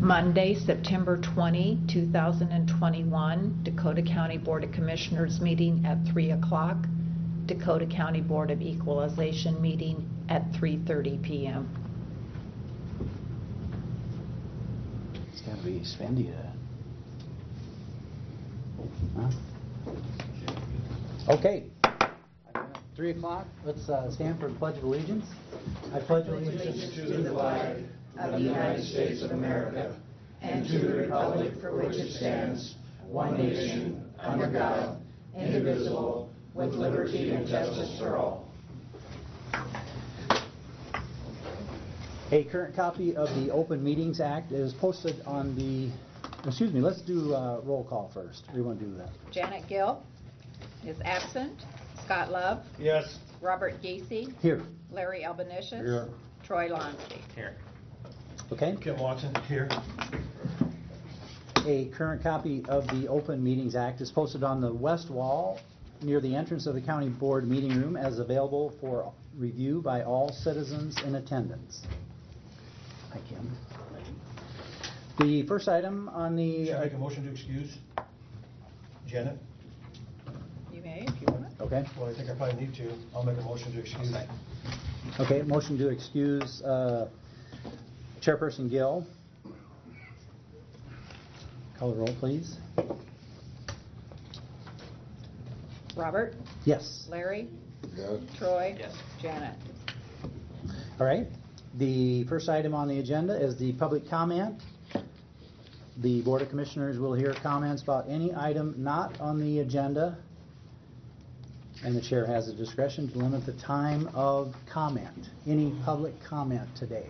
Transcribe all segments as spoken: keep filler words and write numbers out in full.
Monday, September twentieth, two thousand twenty-one, Dakota County Board of Commissioners meeting at three o'clock. Dakota County Board of Equalization meeting at three thirty p m It's got to be Svendy. Huh? Okay. Three o'clock. Let's uh, stand for the Pledge of Allegiance. I pledge allegiance to the flag of the United States of America and to the republic for which it stands, one nation, under God, indivisible, with liberty and justice for all. A current copy of the Open Meetings Act is posted on the, excuse me, let's do uh, roll call first. We want to do that. Janet Gill is absent. Scott Love. Yes. Robert Gacy. Here. Larry Albanesius. Here. Troy Lonsky. Here. Okay. Kim Watson. Here. A current copy of the Open Meetings Act is posted on the west wall near the entrance of the County Board meeting room as available for review by all citizens in attendance. Hi, Kim. The first item on the... Should I make a motion to excuse Janet? You may if you want. Okay. Well, I think I probably need to. I'll make a motion to excuse. Okay, motion to excuse uh, Chairperson Gill. Call the roll, please. Robert. Yes. Larry. Yes. Troy. Yes. Janet. All right. The first item on the agenda is the public comment. The Board of Commissioners will hear comments about any item not on the agenda, and the chair has the discretion to limit the time of comment. Any public comment today?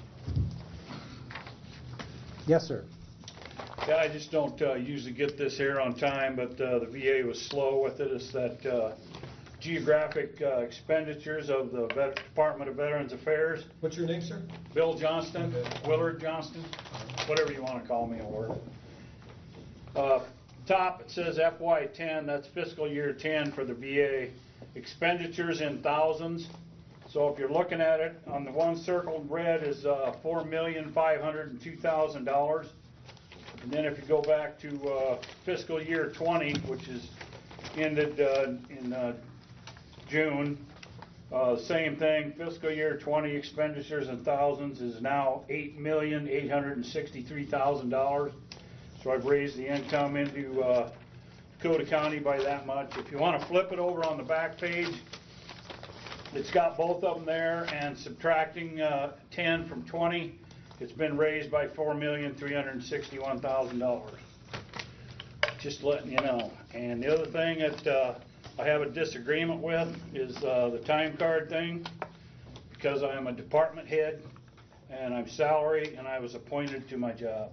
Yes, sir. Yeah, I just don't uh, usually get this here on time, but uh, the V A was slow with it. It's that uh, geographic uh, expenditures of the Vet- Department of Veterans Affairs. What's your name, sir? Bill Johnston, Okay. Willard Johnston, whatever you want to call me or word. Uh, top, it says F Y ten, that's fiscal year ten for the V A. Expenditures in thousands. So if you're looking at it, on the one circled red is uh, four million five hundred two thousand dollars. And then if you go back to uh, fiscal year twenty, which is ended uh, in uh, June, uh, same thing, fiscal year twenty expenditures in thousands is now eight million eight hundred sixty-three thousand dollars. So I've raised the income into uh, Dakota County by that much. If you want to flip it over on the back page, it's got both of them there, and subtracting uh, ten from twenty, it's been raised by four million three hundred sixty-one thousand dollars. Just letting you know. And the other thing that uh, I have a disagreement with is uh, the time card thing, because I am a department head and I'm salary and I was appointed to my job.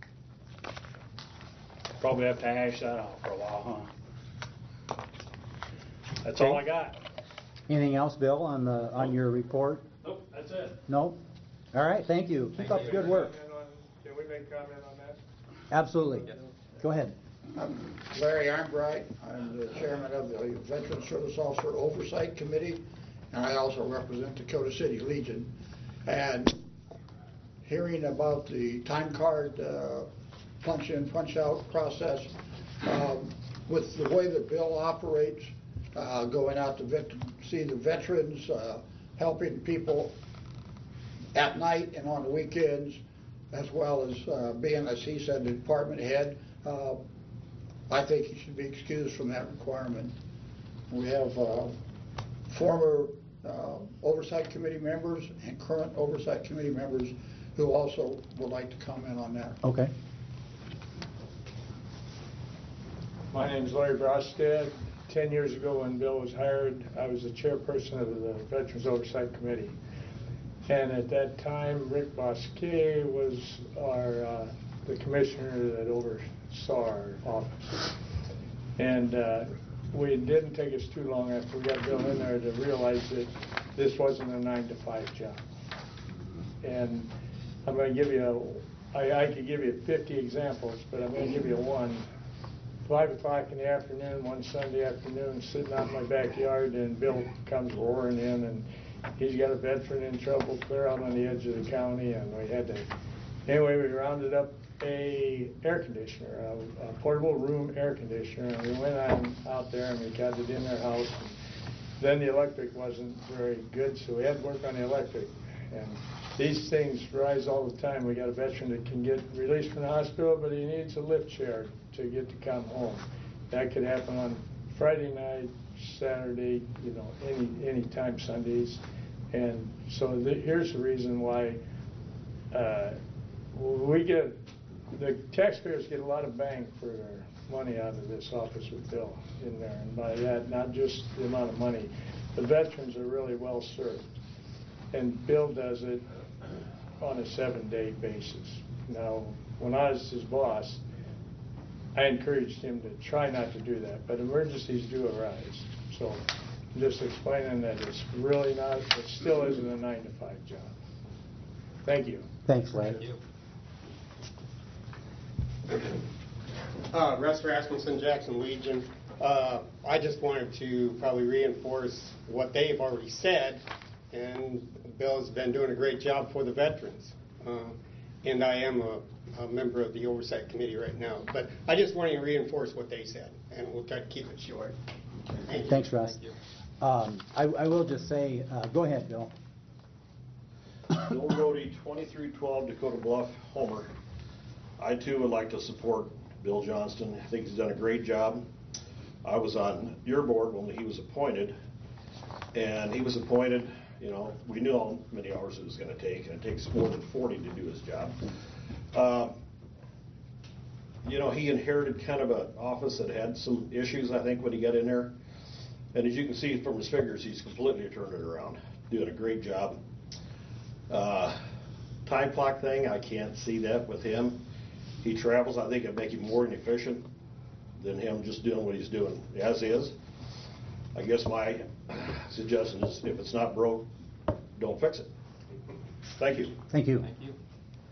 Probably have to hash that out for a while, huh? That's all I got. Anything else, Bill, on the on your report? Nope, that's it. No? All right, thank you. Keep up the good work. Can we make comment on that? Absolutely. Go ahead. I'm Larry Armbright. I'm the chairman of the Veteran Service Officer Oversight Committee, and I also represent Dakota City Legion. And hearing about the time card uh, punch in, punch out process, um, with the way the bill operates, uh, going out to vet see the veterans, uh, helping people at night and on the weekends, as well as uh, being, as he said, the department head. Uh, I think he should be excused from that requirement. We have uh, former uh, Oversight Committee members and current Oversight Committee members who also would like to comment on that. Okay. My name is Larry Brostad. Ten years ago when Bill was hired, I was the chairperson of the Veterans Oversight Committee. And at that time, Rick Bosquet was our uh, the commissioner that oversaw our office. And uh, we it didn't take us too long after we got Bill in there to realize that this wasn't a nine to five job. And I'm going to give you, a, I, I could give you fifty examples, but I'm going to give you one. Five o'clock in the afternoon, one Sunday afternoon, sitting out in my backyard, and Bill comes roaring in, and he's got a veteran in trouble clear out on the edge of the county, and we had to Anyway, we rounded up a air conditioner, a, a portable room air conditioner, and we went on out there and we got it in their house. And then the electric wasn't very good, so we had to work on the electric. And these things rise all the time. We got a veteran that can get released from the hospital, but he needs a lift chair to get to come home. That could happen on Friday night, Saturday, you know, any any time Sundays. And so the, here's the reason why uh, we get, the taxpayers get a lot of bang for their money out of this office with Bill in there. And by that, not just the amount of money, the veterans are really well served. And Bill does it on a seven-day basis. Now, when I was his boss, I encouraged him to try not to do that, but emergencies do arise. So I'm just explaining that it's really not, it still isn't a nine to five job. Thank you. Thanks, Larry. Uh, Russ Rasmussen, Jackson Legion. Uh, I just wanted to probably reinforce what they've already said, and Bill's been doing a great job for the veterans. Uh, and I am a, a member of the Oversight Committee right now. But I just wanted to reinforce what they said, and we'll try to keep it short. Thank Thanks, you. Russ. Um, I, I will just say, uh, go ahead, Bill. Bill Rhodey, twenty-three twelve Dakota Bluff, Homer. I too would like to support Bill Johnston. I think he's done a great job. I was on your board when he was appointed, and he was appointed, you know, we knew how many hours it was going to take, and it takes more than forty to do his job. Uh, you know, he inherited kind of an office that had some issues, I think, when he got in there. And as you can see from his figures, he's completely turned it around, doing a great job. Uh, time clock thing, I can't see that with him. He travels, I think it'd make him more efficient than him just doing what he's doing as is. I guess my suggestion is if it's not broke, don't fix it. Thank you. Thank you. Thank you.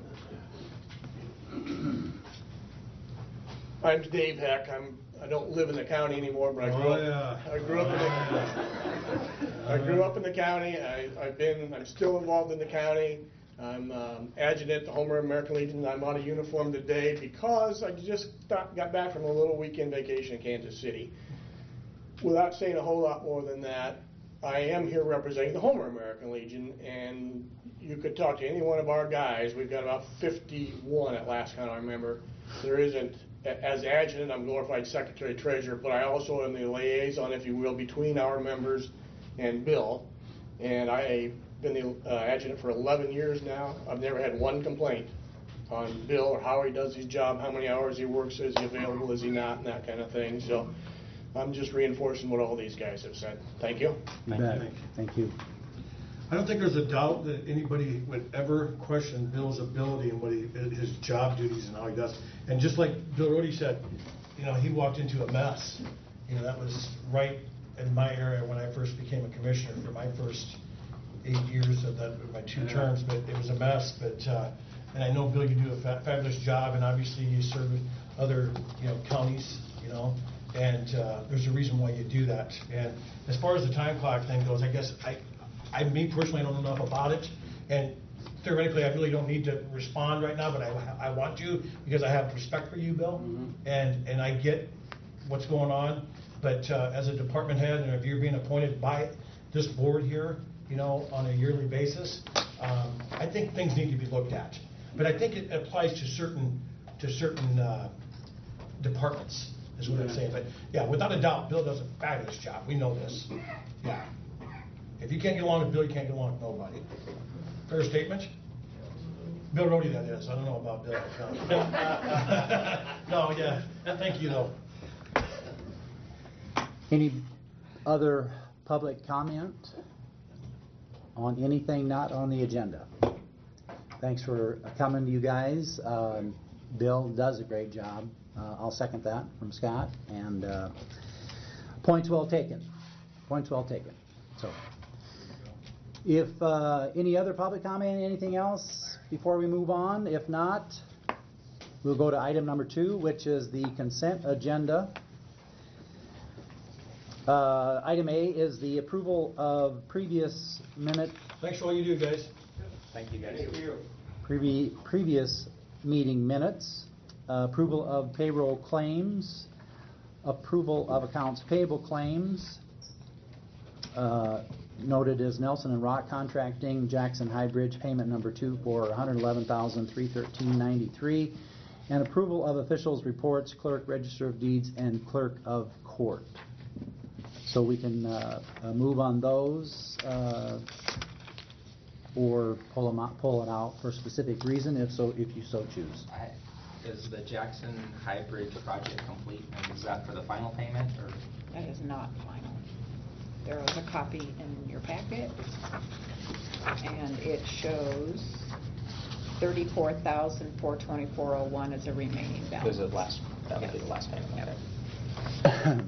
I'm Dave Heck. I'm, I don't live in the county anymore, but I grew Oh, up. yeah. I grew up in the. I grew up in the county. I, I've been. I'm still involved in the county. I'm um, adjutant at the Homer American Legion. I'm out of uniform today because I just got, got back from a little weekend vacation in Kansas City. Without saying a whole lot more than that, I am here representing the Homer American Legion, and you could talk to any one of our guys. We've got about fifty-one at last count I remember. There isn't, as adjutant, I'm glorified secretary treasurer, but I also am the liaison, if you will, between our members and Bill. And I've been the uh, adjutant for eleven years now. I've never had one complaint on Bill or how he does his job, how many hours he works, is he available, is he not, and that kind of thing. So I'm just reinforcing what all these guys have said. Thank you. You bet. Thank you. I don't think there's a doubt that anybody would ever question Bill's ability and what he, his job duties and how he does. And just like Bill Rhodey said, you know, he walked into a mess. You know, that was right in my area when I first became a commissioner for my first eight years of that, my two Yeah. terms. But it was a mess. But uh, and I know, Bill, you do a fa- fabulous job, and obviously you serve other, you know, counties, you know. And uh, there's a reason why you do that. And as far as the time clock thing goes, I guess I, I me personally, I don't know enough about it. And theoretically, I really don't need to respond right now, but I, I want to because I have respect for you, Bill, mm-hmm. and and I get what's going on. But uh, as a department head, and if you're being appointed by this board here, you know, on a yearly basis, um, I think things need to be looked at. But I think it applies to certain to certain uh, departments. Is what I'm saying. But yeah, without a doubt, Bill does a fabulous job. We know this. Yeah. If you can't get along with Bill, you can't get along with nobody. Fair statement? Bill Rhodey, that is. I don't know about Bill. No, yeah. Thank you, though. Any other public comment on anything not on the agenda? Thanks for coming, you guys. Um, Bill does a great job. Uh, I'll second that from Scott. And uh, points well taken. Points well taken. So, if uh, any other public comment, anything else before we move on? If not, we'll go to item number two, which is the consent agenda. Uh, item A is the approval of previous minute. Thanks for all you do, guys. Thank you, guys. Thank you. previ- previous meeting minutes, uh, approval of payroll claims, approval of accounts payable claims, uh, noted as Nelson and Rock Contracting, Jackson High Bridge payment number two for one hundred eleven thousand three hundred thirteen dollars and ninety-three cents, and approval of officials' reports, clerk, register of deeds, and clerk of court. So we can uh, uh, move on those uh, or pull them out, pull it out for a specific reason, if so, if you so choose. I- Is the Jackson High Bridge project complete, and is that for the final payment, or? That is not final. There was a copy in your packet, and it shows thirty-four thousand four hundred twenty-four dollars and one is a remaining balance. Is it last, that would be the last payment, Yep. okay.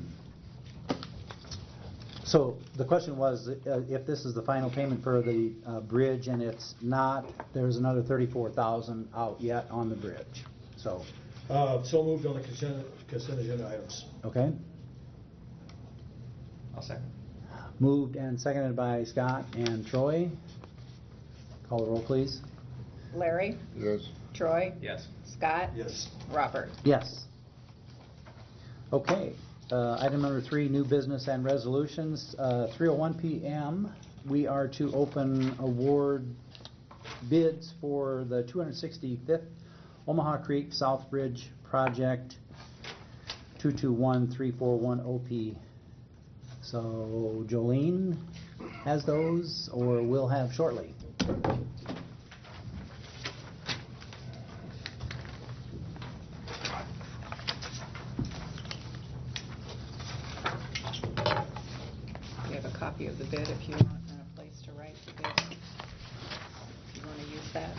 So the question was, uh, if this is the final payment for the uh, bridge, and it's not, there's another thirty-four thousand out yet on the bridge. So, Uh, so moved on the consent, consent agenda items. okay. I'll second. Moved and seconded by Scott and Troy. Call the roll, please. Larry? Yes. Troy? Yes. Scott? Yes. Robert? Yes. Okay. Uh, item number three, new business and resolutions. Uh, three oh one p m we are to open award bids for the two hundred sixty-fifth Omaha Creek South Bridge Project two two one three four one O P. So Jolene has those, or will have shortly. You have a copy of the bid if you want, and a place to write the bid. If you want to use that.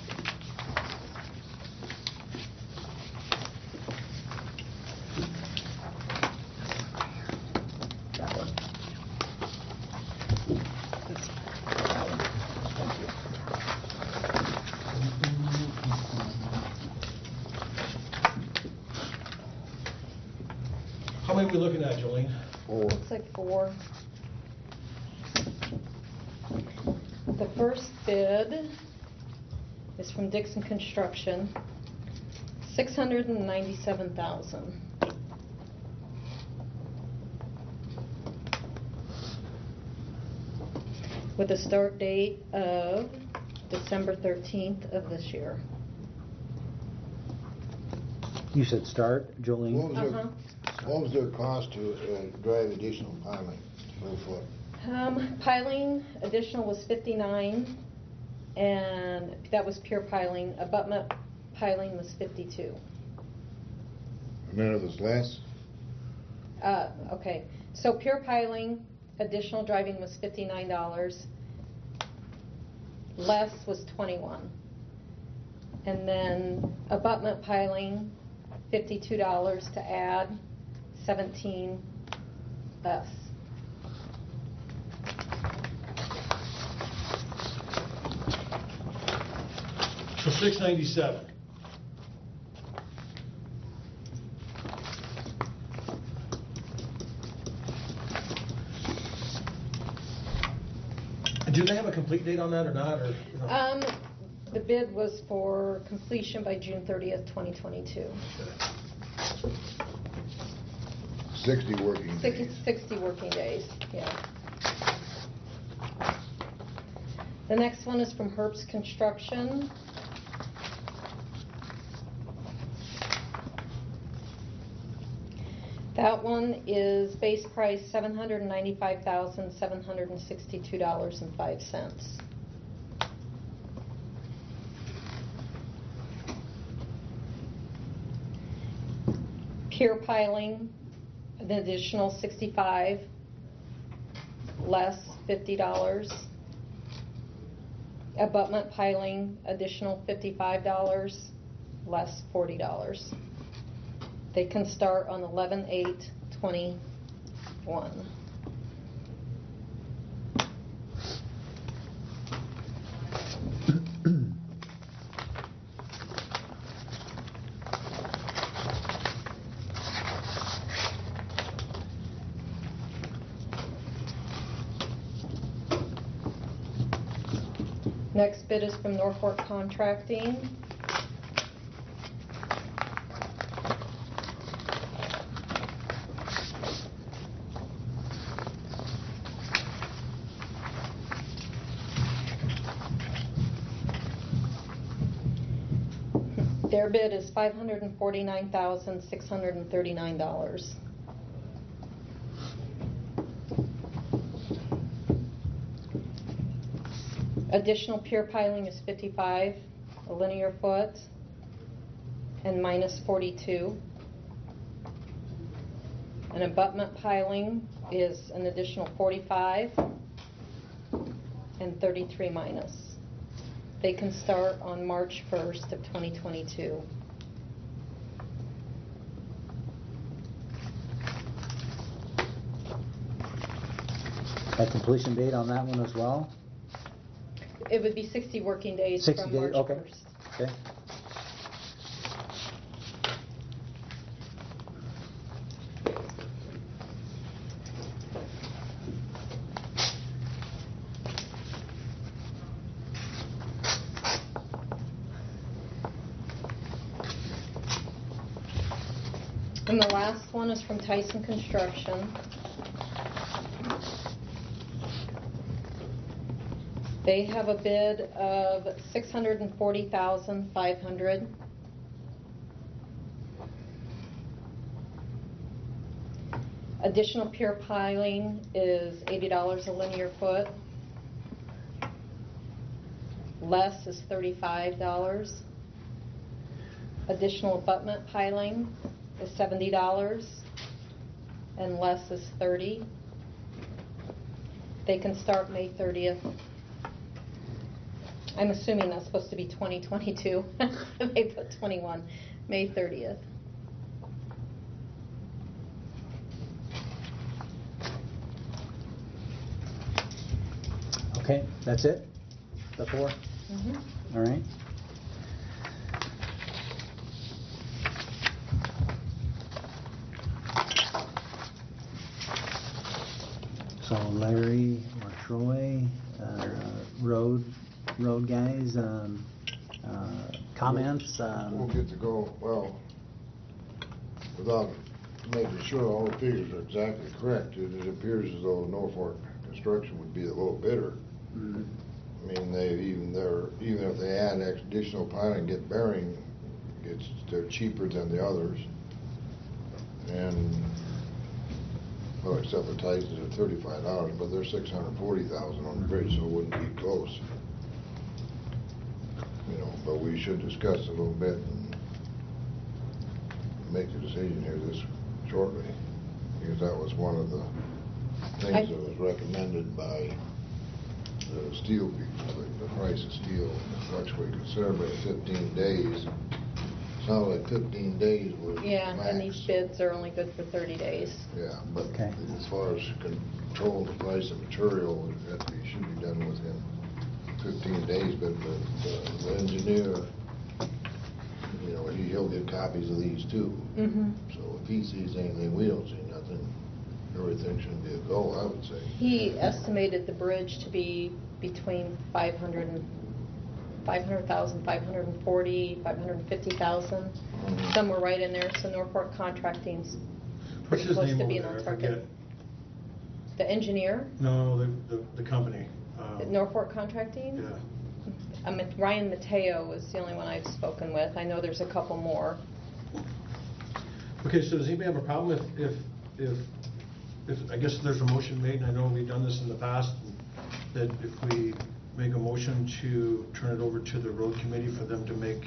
That one. This- that one. Thank you. How many are we looking at, Jolene? Four. Looks like four. The first bid is from Dixon Construction, six hundred and ninety-seven thousand. With a start date of December thirteenth of this year. You said start, What Jolene? was Uh-huh. their, what was their cost to uh, drive additional piling per foot? Um, piling additional was fifty-nine, and that was pure piling. Abutment piling was fifty-two. And then it was less? Uh, okay, so pure piling, additional driving was fifty-nine dollars. Less was twenty-one. And then abutment piling, fifty-two dollars to add, seventeen less. So six ninety-seven. Do they have a complete date on that or not, or? you know? Um, the bid was for completion by June thirtieth, twenty twenty-two. Sixty working Sixty, days. sixty working days, yeah. The next one is from Herbst Construction. That one is base price seven hundred ninety-five thousand, seven hundred sixty-two dollars and five cents. Pure piling, an additional sixty-five, less fifty dollars. Abutment piling, additional fifty-five dollars, less forty dollars. They can start on eleven eight twenty-one. Next bid is from Norfolk Contracting. Their bid is five hundred forty-nine thousand six hundred thirty-nine dollars. Additional pier piling is fifty-five a linear foot and minus forty-two. An abutment piling is an additional forty-five and thirty-three minus. They can start on March first of twenty twenty-two. A completion date on that one as well? It would be sixty working days sixty from days, March okay. first. Okay. And the last one is from Tyson Construction. They have a bid of six hundred forty thousand five hundred dollars. Additional pier piling is eighty dollars a linear foot. Less is thirty-five dollars. Additional abutment piling is seventy dollars and less is thirty dollars. They can start May thirtieth. I'm assuming that's supposed to be twenty twenty-two. They put twenty-one, May thirtieth. Okay, that's it? The four? Mhm. All right. So Larry or Troy, uh, road, road guys, um, uh, comments? um, We'll get to go, well, without making sure all the figures are exactly correct, it it appears as though Norfolk Construction would be the low bidder. mhm. I mean, they even, they're, even if they add additional piling and get bearing, it's, they're cheaper than the others. And, well, except for Tyson's at thirty-five dollars, but they're six hundred forty thousand on the bridge, so it wouldn't be close. You know, but we should discuss a little bit and make a decision here this shortly, because that was one of the things I- that was recommended by the steel people, like the price of steel fluctuated considerably at fifteen days. Sounded like fifteen days was Yeah, max. and these bids are only good for thirty days. Yeah, but Okay. as far as controlling the price of material, that should be done within fifteen days, but the, the- the engineer, you know, he, he'll get copies of these too. Mm-hmm. So if he sees anything, we don't see nothing, everything should be a go, I would say. He estimated the bridge to be between five hundred and five hundred thousand, five hundred forty, five hundred fifty thousand, Mhm. somewhere right in there. So Norfolk Contracting's What's pretty his close name to over being there? on I target. forget. The engineer No, the, the, the company. at um, Norfolk Contracting. Yeah. Um, Ryan Mateo was the only one I've spoken with. I know there's a couple more. Okay, so does anybody have a problem if, if, if, if, I guess there's a motion made, and I know we've done this in the past, that if we make a motion to turn it over to the road committee for them to make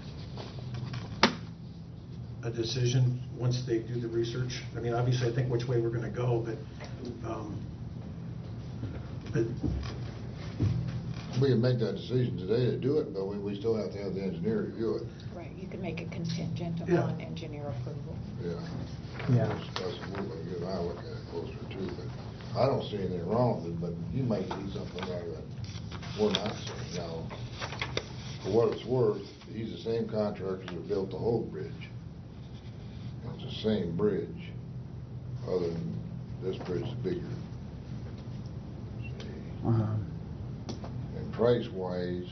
a decision once they do the research? I mean, obviously, I think which way we're gonna go, but, um, but, We can make that decision today to do it, but we, we still have to have the engineer review it. Right, you can make a contingent Yeah. upon engineer approval. Yeah. Yeah. That's, that's what we're, you and I look at it closer too, but I don't see anything wrong with it, but you might see something there that we're not seeing now. For what it's worth, he's the same contractor that built the whole bridge. It's the same bridge, other than this bridge is bigger. See? Uh-huh. And price-wise,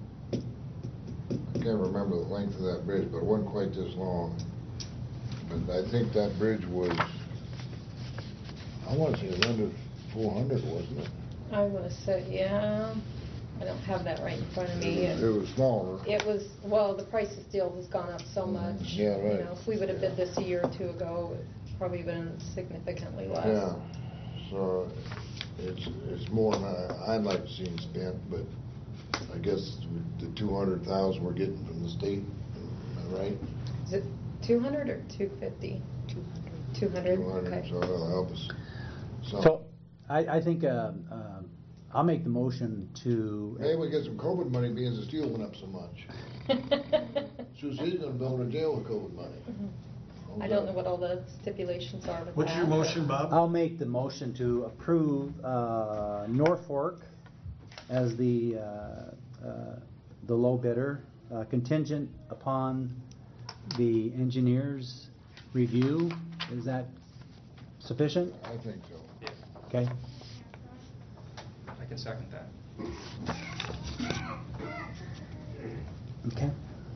I can't remember the length of that bridge, but it wasn't quite this long. But I think that bridge was, I want to say it was under four hundred, wasn't it? I want to say, yeah, I don't have that right in front of me. It was, it was smaller. It was, well, the price of steel has gone up so much. Yeah, right. You know, if we would have bid this a year or two ago, it'd probably been significantly less. Yeah, so it's, it's more than I, I'd like to see them spent, but I guess the two hundred thousand we're getting from the state, am I right? Is it two hundred or two fifty? two hundred. two hundred, Okay. so that'll help us. So, I, I think, uh, uh, I'll make the motion to. Maybe we get some COVID money, being the steel went up so much. Susie's gonna build a jail with COVID money. I don't know what all the stipulations are with What's your that, motion, Bob? I'll make the motion to approve uh, Norfolk as the, uh, uh, the low bidder, uh, contingent upon the engineer's review. Is that sufficient? I think so. Yeah, Okay. I can second that. Okay.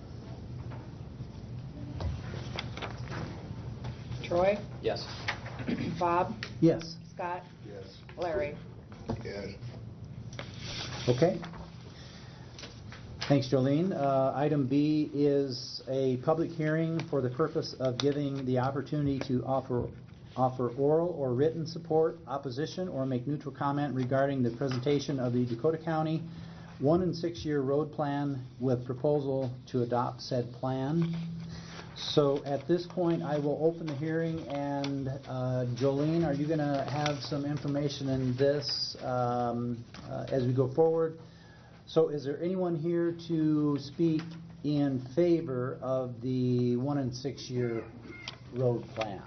Troy? Yes. Bob? Yes. Scott? Yes. Larry? Yes. Okay. Thanks, Jolene. Uh, Item B is a public hearing for the purpose of giving the opportunity to offer offer oral or written support, opposition, or make neutral comment regarding the presentation of the Dakota County one and six year road plan with proposal to adopt said plan. So at this point, I will open the hearing, and uh, Jolene, are you going to have some information in this um, uh, as we go forward? So is there anyone here to speak in favor of the one and six year road plan?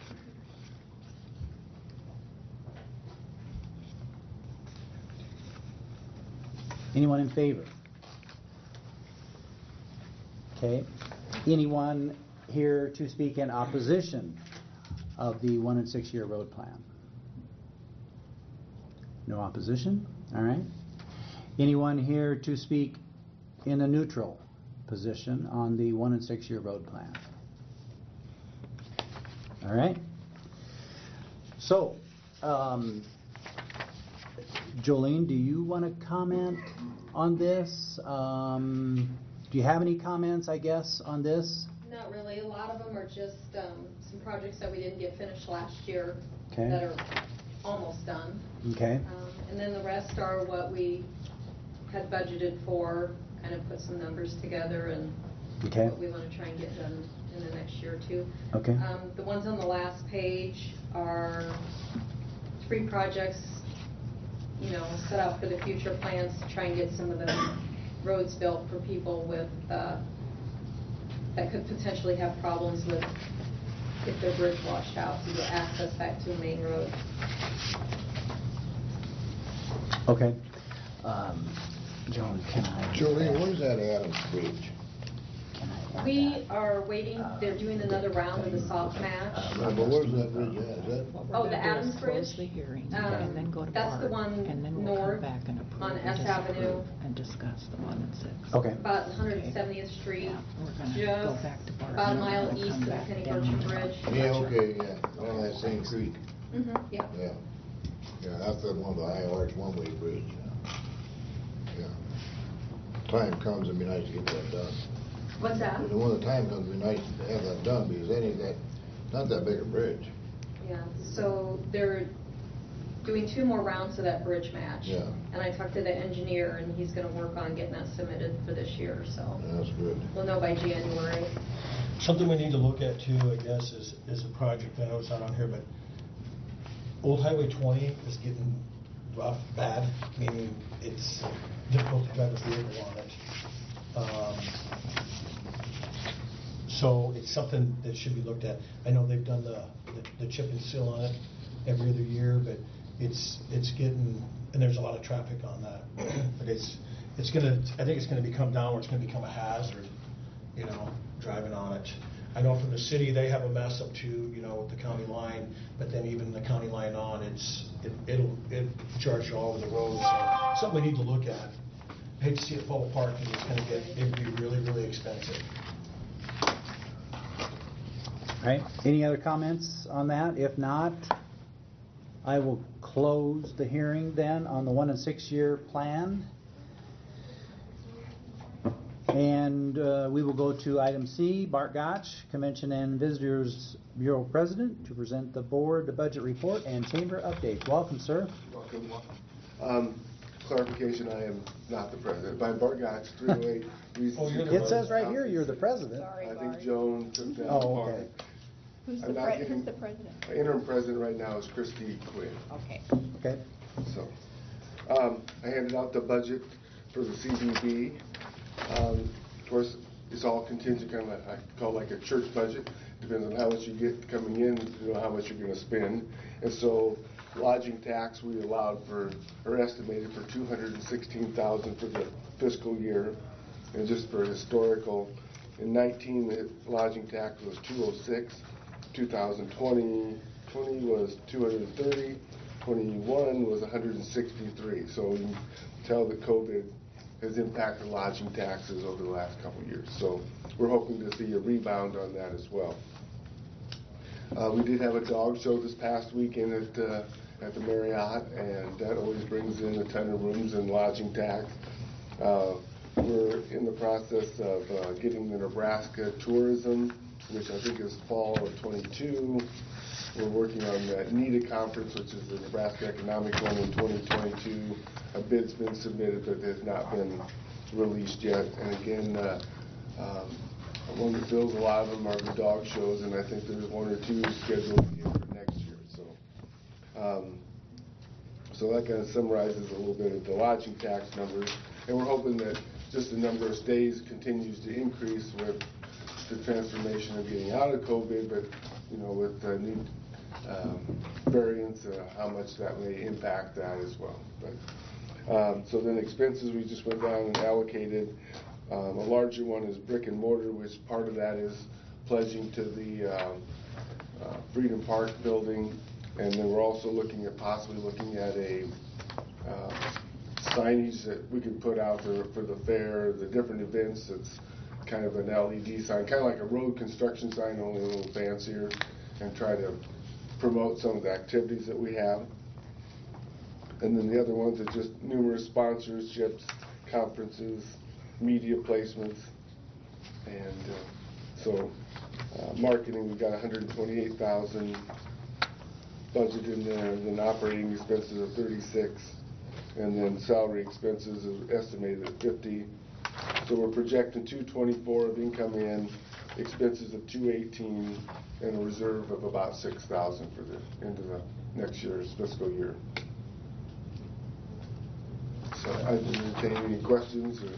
Anyone in favor? Okay. Anyone here to speak in opposition of the one and six year road plan? No opposition? All right. Anyone here to speak in a neutral position on the one and six year road plan? All right. So, um, Jolene, do you want to comment on this? Um, do you have any comments, I guess, on this? Not really. A lot of them are just um, some projects that we didn't get finished last year Okay. that are almost done. Okay. Um, and then the rest are what we had budgeted for, kind of put some numbers together and Okay. what we want to try and get done in the next year or two. Okay. Um, the ones on the last page are three projects, you know, set out for the future plans to try and get some of the roads built for people with, uh, that could potentially have problems with if their bridge washed out to get access back to a main road. Okay. Um, Joan, can I? Jolene, what is that Adams Bridge? Can I add We that? are waiting, they're doing another round of the soft match. No, but where's that bridge at? Is that? What we're Oh, the gonna do is Adams Bridge? Close the hearing Um, and then go to that's the Bart, one and then we'll come north back and approve on and S disapprove Avenue. and discuss the one and six. Okay. About one hundred seventieth Street, Yeah, we're gonna go just back to Bart. about a and then mile we'll east come of the back Penny down Birchen to- Bridge. Yeah, okay, yeah, on that same creek, Mm-hmm, yeah. yeah. Yeah, that's that one of the high arch one-way bridge, yeah. Yeah. Time comes, it'd be nice to get that done. What's that? And when the time comes, it'd be nice to have that done, because that ain't that, not that big a bridge. Yeah, so they're doing two more rounds of that bridge match. Yeah. And I talked to the engineer, and he's gonna work on getting that submitted for this year, so That's good. we'll know by January. Something we need to look at too, I guess, is, is a project, I know it's not on here, but Old Highway twenty is getting rough, bad, meaning it's difficult to drive a vehicle on it. Um, So it's something that should be looked at. I know they've done the, the- the chip and seal on it every other year, but it's, it's getting, and there's a lot of traffic on that. But it's, it's gonna, I think it's gonna become down where it's gonna become a hazard, you know, driving on it. I know from the city, they have a mess up to, you know, with the county line, but then even the county line on, it's, it, it'll, it charges you all over the road, so something we need to look at. hate to see it fall apart because it's going to get, it'd be really, really expensive. All right, any other comments on that? If not, I will close the hearing then on the one and six year plan. And uh, we will go to item C, Bart Gotch, Convention and Visitors Bureau President, to present the board, the budget report, and chamber updates. Welcome, sir. Welcome. Um, clarification, I am not the president. By Bart Gotch, three oh eight. Oh, it says right here you're the president. Sorry, I think Joan took that. Oh, okay. Who's the, I'm not pre- getting- who's the president? Interim president right now is Christy Quinn. Okay. Okay. So, um, I handed out the budget for the C B B. Um, of course, it's all contingent, kind of, like- I call it like a church budget. Depends on how much you get coming in, you know, how much you're going to spend. And so, lodging tax we allowed for, or estimated for two hundred sixteen thousand dollars for the fiscal year. And just for historical, in nineteen, the lodging tax was two oh six. two thousand twenty, twenty was two hundred thirty. twenty-one was one hundred sixty-three. So you can tell that COVID has impacted lodging taxes over the last couple of years. So we're hoping to see a rebound on that as well. Uh, we did have a dog show this past weekend at uh, at the Marriott, and that always brings in a ton of rooms and lodging tax. Uh, we're in the process of uh, getting the Nebraska tourism, which I think is fall of twenty-two. We're working on the NEDA conference, which is the Nebraska Economic one in twenty twenty-two. A bid's been submitted, but it has not been released yet. And again, uh, um, one that fills a lot of them are the dog shows, and I think there's one or two scheduled for next year. So, um, so that kind of summarizes a little bit of the lodging tax numbers. And we're hoping that just the number of stays continues to increase with the transformation of getting out of COVID, but you know, with the new um, variants, uh, how much that may impact that as well. But um, so then expenses, we just went down and allocated. Um, a larger one is brick and mortar, which part of that is pledging to the um, uh, Freedom Park building, and then we're also looking at possibly looking at a uh, signage that we could put out there for the fair, the different events. It's kind of an L E D sign, kind of like a road construction sign, only a little fancier, and try to promote some of the activities that we have. And then the other ones are just numerous sponsorships, conferences, media placements, and uh, so uh, marketing, we've got one hundred twenty-eight thousand budget in there, and then operating expenses of thirty-six, and then salary expenses is estimated at fifty. So we're projecting two twenty-four of income in, expenses of two eighteen, and a reserve of about six thousand for the into the next year's fiscal year. So I didn't entertain any questions. Or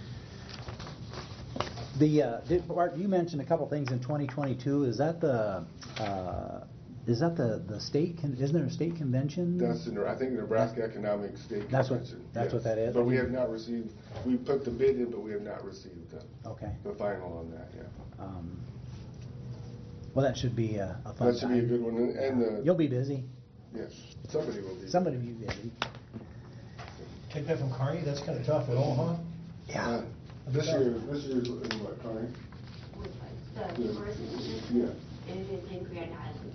The uh, did, Bart, you mentioned a couple things in twenty twenty-two. Is that the uh, is that the the state? Con- isn't there a state convention? That's the, I think the Nebraska Economic State That's what- Convention. that's yes. what that is? But we have not received. We put the bid in, but we have not received the Okay. the final on that yet. Um, well, that should be a, a fun That should be a time. good one, and, and the You'll be busy. yes, somebody will be. Somebody will be busy. Take that from Kearney, that's kind of tough at Omaha. Yeah. Uh, this year, this year's in what, Connie? The Yeah. first is Yeah. and it is in Grand Island.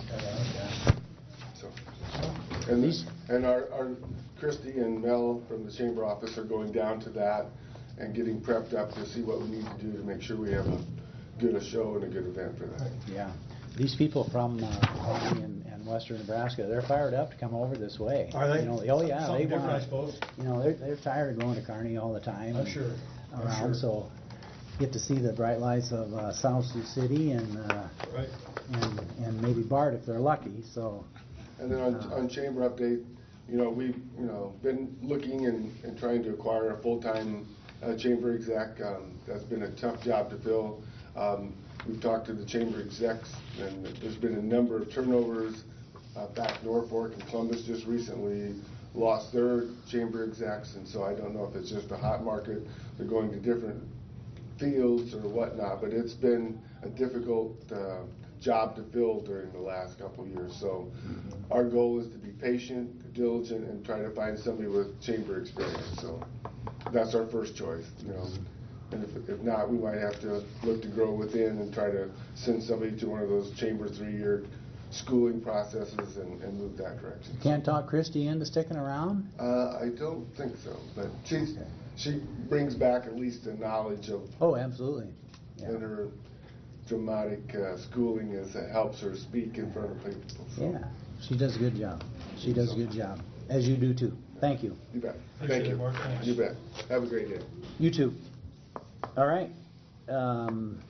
So, and these, and our, our Christy and Mel from the chamber office are going down to that and getting prepped up to see what we need to do to make sure we have a good a show and a good event for that. Yeah. These people from uh, Kearney and, and western Nebraska, they're fired up to come over this way. Are they? You know, oh yeah, Something they different, want. I suppose. You know, they're they're tired of going to Kearney all the time. I'm and sure. I'm Around, sure. so get to see the bright lights of uh, South Sioux City and uh, Right. and and maybe Bart if they're lucky. So. And then on, on chamber update, you know, we've, you know, been looking and, and trying to acquire a full-time uh, chamber exec. Um, that's been a tough job to fill. Um, we've talked to the chamber execs, and there's been a number of turnovers. Uh, back Norfolk and Columbus just recently lost their chamber execs, and so I don't know if it's just a hot market. They're going to different fields or whatnot, but it's been a difficult uh, job to fill during the last couple of years. So our goal is to be patient, diligent, and try to find somebody with chamber experience. So that's our first choice, you know. And if, if not, we might have to look to grow within and try to send somebody to one of those chamber three-year schooling processes and, and move that direction. Can't talk Christie into sticking around? Uh, I don't think so, but she's, she brings back at least a knowledge of. Oh, absolutely. Yeah. And her dramatic uh, schooling is, uh, helps her speak in front of people. So. Yeah, she does a good job. She does a good job, as you do too. Thank you. You bet. Appreciate Thank it, you. Mark. Thanks. You bet. Have a great day. You too. All right. Um,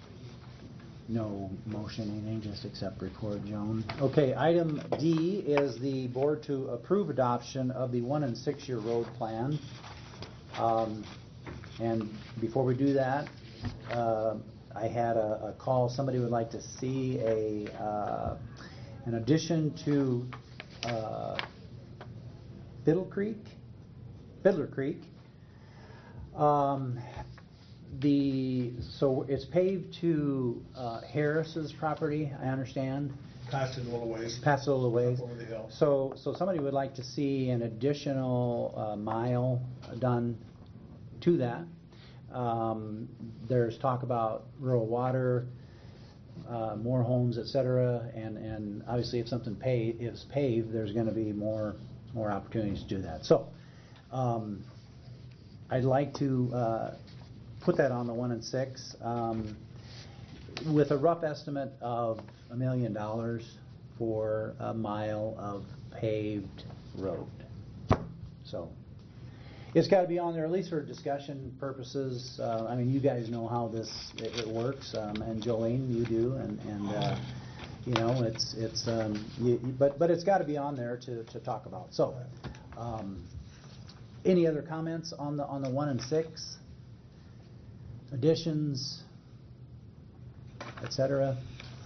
no motion, anything, just accept report, Joan. Okay, item D is the board to approve adoption of the one and six year road plan. Um, and before we do that, uh, I had a, a call. Somebody would like to see a uh, an addition to uh, Fiddle Creek, Fiddler Creek. Um, the so it's paved to uh, Harris's property, I understand. Past it a little ways. Past it a little ways. Up over the hill. So so somebody would like to see an additional uh, mile done to that. Um, there's talk about rural water, uh, more homes, et cetera, and and obviously if something pay is paved, there's going to be more more opportunities to do that. So. Um, I'd like to uh, put that on the one and six um, with a rough estimate of a million dollars for a mile of paved road. So it's got to be on there at least for discussion purposes. Uh, I mean, you guys know how this it, it works, um, and Jolene, you do, and and uh, you know it's it's um, you, but but it's got to be on there to to talk about. So. Um, Any other comments on the on the one and six? Additions, et cetera.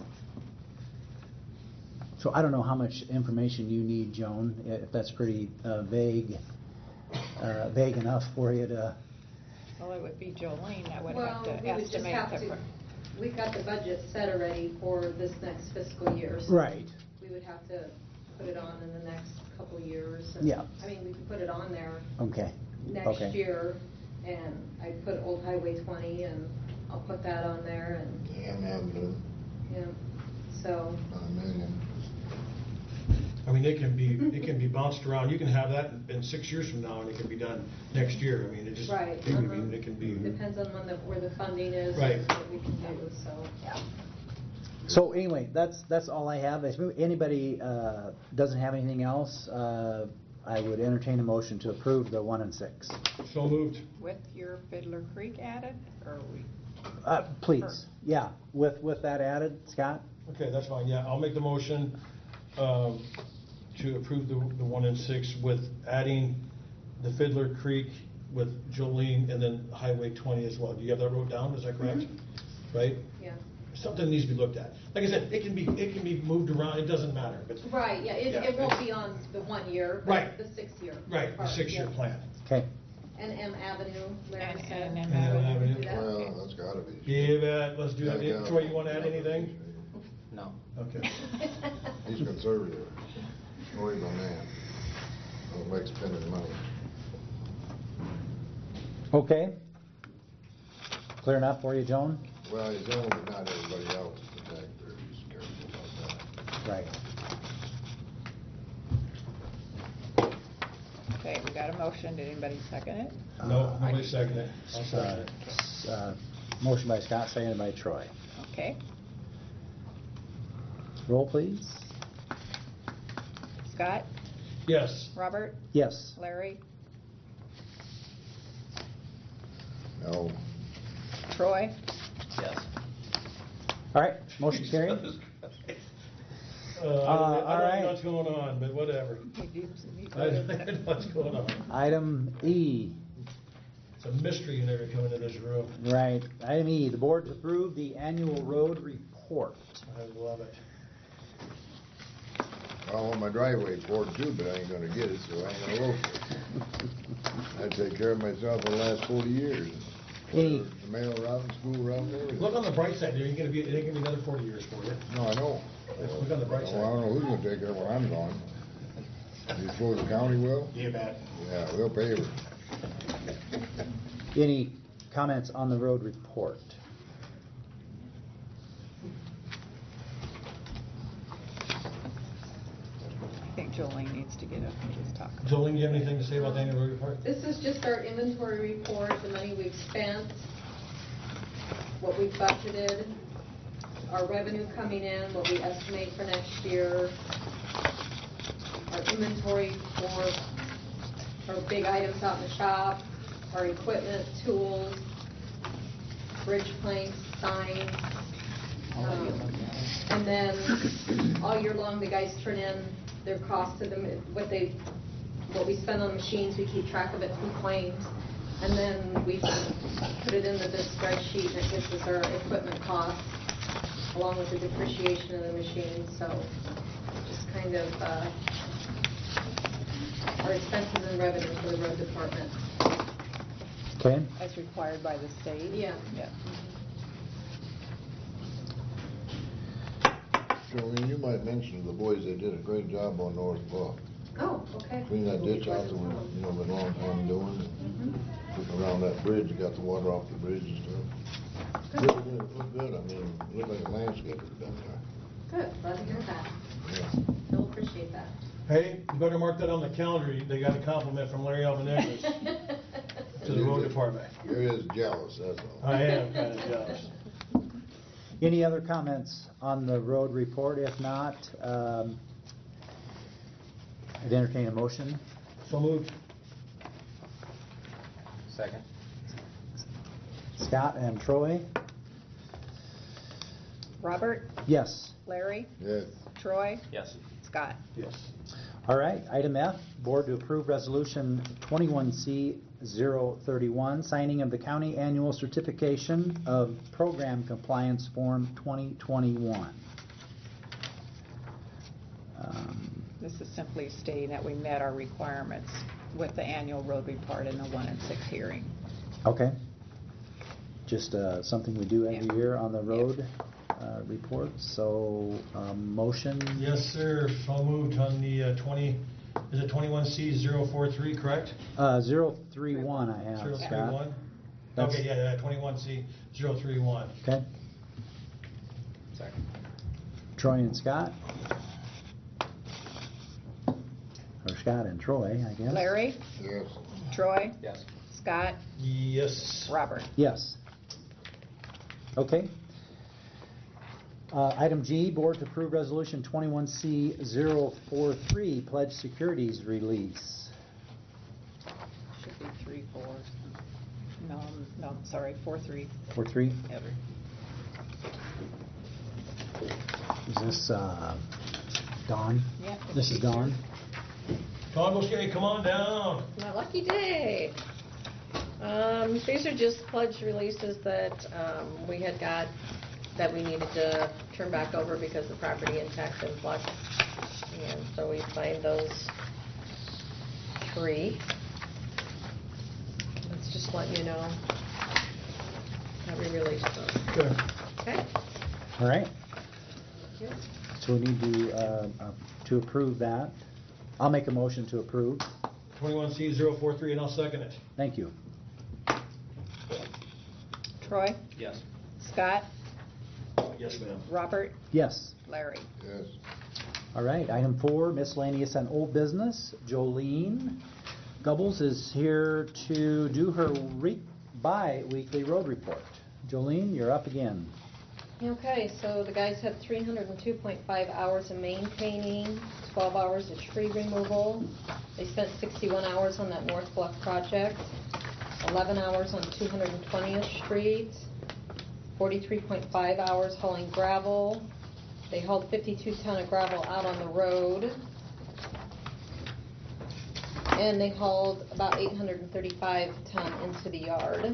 So I don't know how much information you need, Joan. If that's pretty uh, vague, uh, vague enough for you to. Well, it would be Jolene that would Well, have to we would just estimate have the. to, we've got the budget set already for this next fiscal year. So Right. we would have to put it on in the next couple years. And, Yeah. I mean, we could put it on there Okay. next Okay. year, and I put Old Highway twenty, and I'll put that on there, and, Damn Avenue, yeah, so. not a million. I mean, it can be, it can be bounced around. You can have that in six years from now and it can be done next year. I mean, it just, Right. it can be, it can be. Depends on when the, where the funding is. Right. and What we can do, so. So anyway, that's that's all I have. If anybody uh, doesn't have anything else, uh, I would entertain a motion to approve the one and six. So moved. With your Fiddler Creek added, or we? Uh, please, yeah, with with that added, Scott. Okay, that's fine. Yeah, I'll make the motion um, to approve the the one and six with adding the Fiddler Creek with Jolene and then Highway twenty as well. Do you have that wrote down? Is that correct? Mm-hmm. Right? Yeah. Something needs to be looked at. Like I said, it can be it can be moved around. It doesn't matter. But Right, yeah, it, Yeah. it won't be on the one year, but Right. the six year. right, the part, six-year yeah. plan. Okay. And M Avenue, Larry And- said. and M So we can Avenue. do that. Well, that's gotta be. Yeah, that, let's do that. Yeah, yeah. Troy, you want to add anything? No. Okay. He's conservative. Oh, he's a man. Don't like spending money. Okay. Clear enough for you, Joan? Well, his own, but not everybody else is the taxpayer. He's careful about that. Right. Okay, we got a motion. Did anybody second it? No, nobody seconded it. I'll second Uh, it. s- uh, motion by Scott, seconded by Troy. Okay. Roll, please. Scott? Yes. Robert? Yes. Larry? No. Troy? Yes. All right, motion carried. Uh, I don't, Uh, I all don't right. know what's going on, but whatever. I don't know what's going on. Item E. It's a mystery you never come into this room. Right. Item E, the board to approve the annual road report. I love it. I want my driveway poured too, but I ain't gonna get it, so I ain't gonna look it. I take care of myself for the last forty years. Any, The mail route, school route, and everything. Look on the bright side, there ain't gonna be, it ain't gonna be another forty years for you. No, I know. Look on the bright Well, I side. don't know who's gonna take care when I'm gone. You suppose the county will? You bet. Yeah, they'll pay her. Any comments on the road report? I think Jolene needs to get up and just talk. Jolene, do you have anything to say about the annual road report? This is just our inventory report, the money we've spent, what we've budgeted, our revenue coming in, what we estimate for next year, our inventory for our big items out in the shop, our equipment, tools, bridge planks, signs. Um, and then all year long, the guys turn in their cost to them, what they, what we spend on machines, we keep track of it through claims. And then we put it into this spreadsheet that gives us our equipment costs along with the depreciation of the machines. So just kind of uh, our expenses and revenue for the road department. Okay. As required by the state? Yeah. Yeah. Jolene, you might mention to the boys, they did a great job on North Bluff. Oh, okay. Clean that ditch out that we, you know, been a long time doing. Mm-hmm. Looking around that bridge, got the water off the bridge and stuff. Really did look good. I mean, it looked like a landscape had been there. Good. Glad to hear that. Yeah. They'll appreciate that. Hey, you better mark that on the calendar. They got a compliment from Larry Albanese to the road department. You're just jealous, that's all. I am kind of jealous. Any other comments on the road report? If not, um, I'd entertain a motion. So moved. Second. Scott and Troy? Robert? Yes. Larry? Yes. Troy? Yes. Scott? Yes. All right, item F, board to approve resolution twenty-one C zero thirty-one, signing of the county annual certification of program compliance form twenty twenty-one. Um, This is simply stating that we met our requirements with the annual road report and the one and six hearing. Okay. Just uh, something we do every Yeah. year on the road uh, report. So, um, motion? Yes, sir. So moved on the uh, twenty, is it twenty-one C zero forty-three, correct? Uh, zero three one I have, Zero Scott. three one? That's- Okay, yeah, yeah, twenty-one C zero three one. Okay. Second. Troy and Scott? Or Scott and Troy, I guess. Larry? Yes. Troy? Yes. Scott? Yes. Robert? Yes. Okay. Uh, Item G, board to approve resolution twenty-one C zero forty-three, pledge securities release. Should be three, four. No, no, sorry, four, three. Four, three? Ever. Is this uh, Dawn? Yeah. This is Dawn? Tom Bosquet, come on down. My lucky day. Um, these are just pledge releases that um, we had got that we needed to turn back over because the property and tax in flux. And so we signed those three. It's just letting you know that we released them. Good. Okay? All right. Yep. So we need to, uh, uh, to approve that. I'll make a motion to approve. twenty-one C zero forty-three, and I'll second it. Thank you. Troy? Yes. Scott? Yes, ma'am. Robert? Yes. Larry? Yes. All right, item four, miscellaneous and old business. Jolene Gubbles is here to do her re- bi-weekly road report. Jolene, you're up again. Okay, so the guys had three hundred two point five hours of maintaining, twelve hours of tree removal. They spent sixty-one hours on that North Bluff project, eleven hours on two hundred twentieth Street, forty-three point five hours hauling gravel. They hauled fifty-two ton of gravel out on the road. And they hauled about eight hundred thirty-five ton into the yard.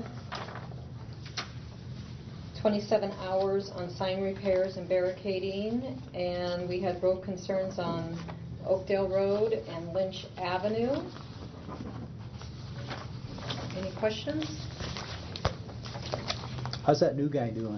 twenty-seven hours on sign repairs and barricading, and we had road concerns on Oakdale Road and Lynch Avenue. Any questions? How's that new guy doing?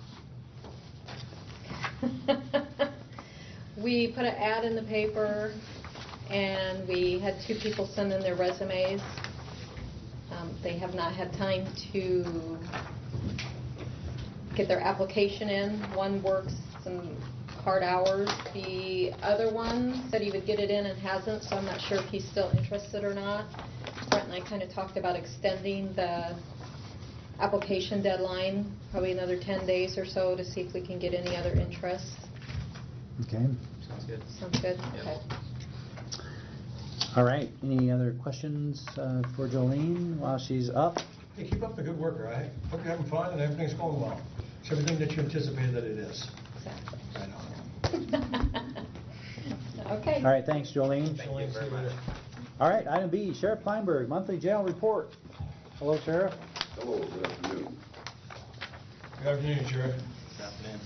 We put an ad in the paper, and we had two people send in their resumes. Um, They have not had time to get their application in. One works some hard hours. The other one said he would get it in and hasn't, so I'm not sure if he's still interested or not. Brent and I kind of talked about extending the application deadline, probably another ten days or so, to see if we can get any other interest. Okay. Sounds good. Sounds good? Yep. Okay. All right. Any other questions uh, for Jolene while she's up? Hey, keep up the good work, all right? Hope you're having fun and everything's going well. It's everything that you anticipated that it is. Exactly. Right on. Okay. All right. Thanks, Jolene. Thank you very much. All right. Item B, Sheriff Kleinberg, monthly jail report. Hello, Sheriff. Hello, good afternoon. Good afternoon, Sheriff. Good afternoon.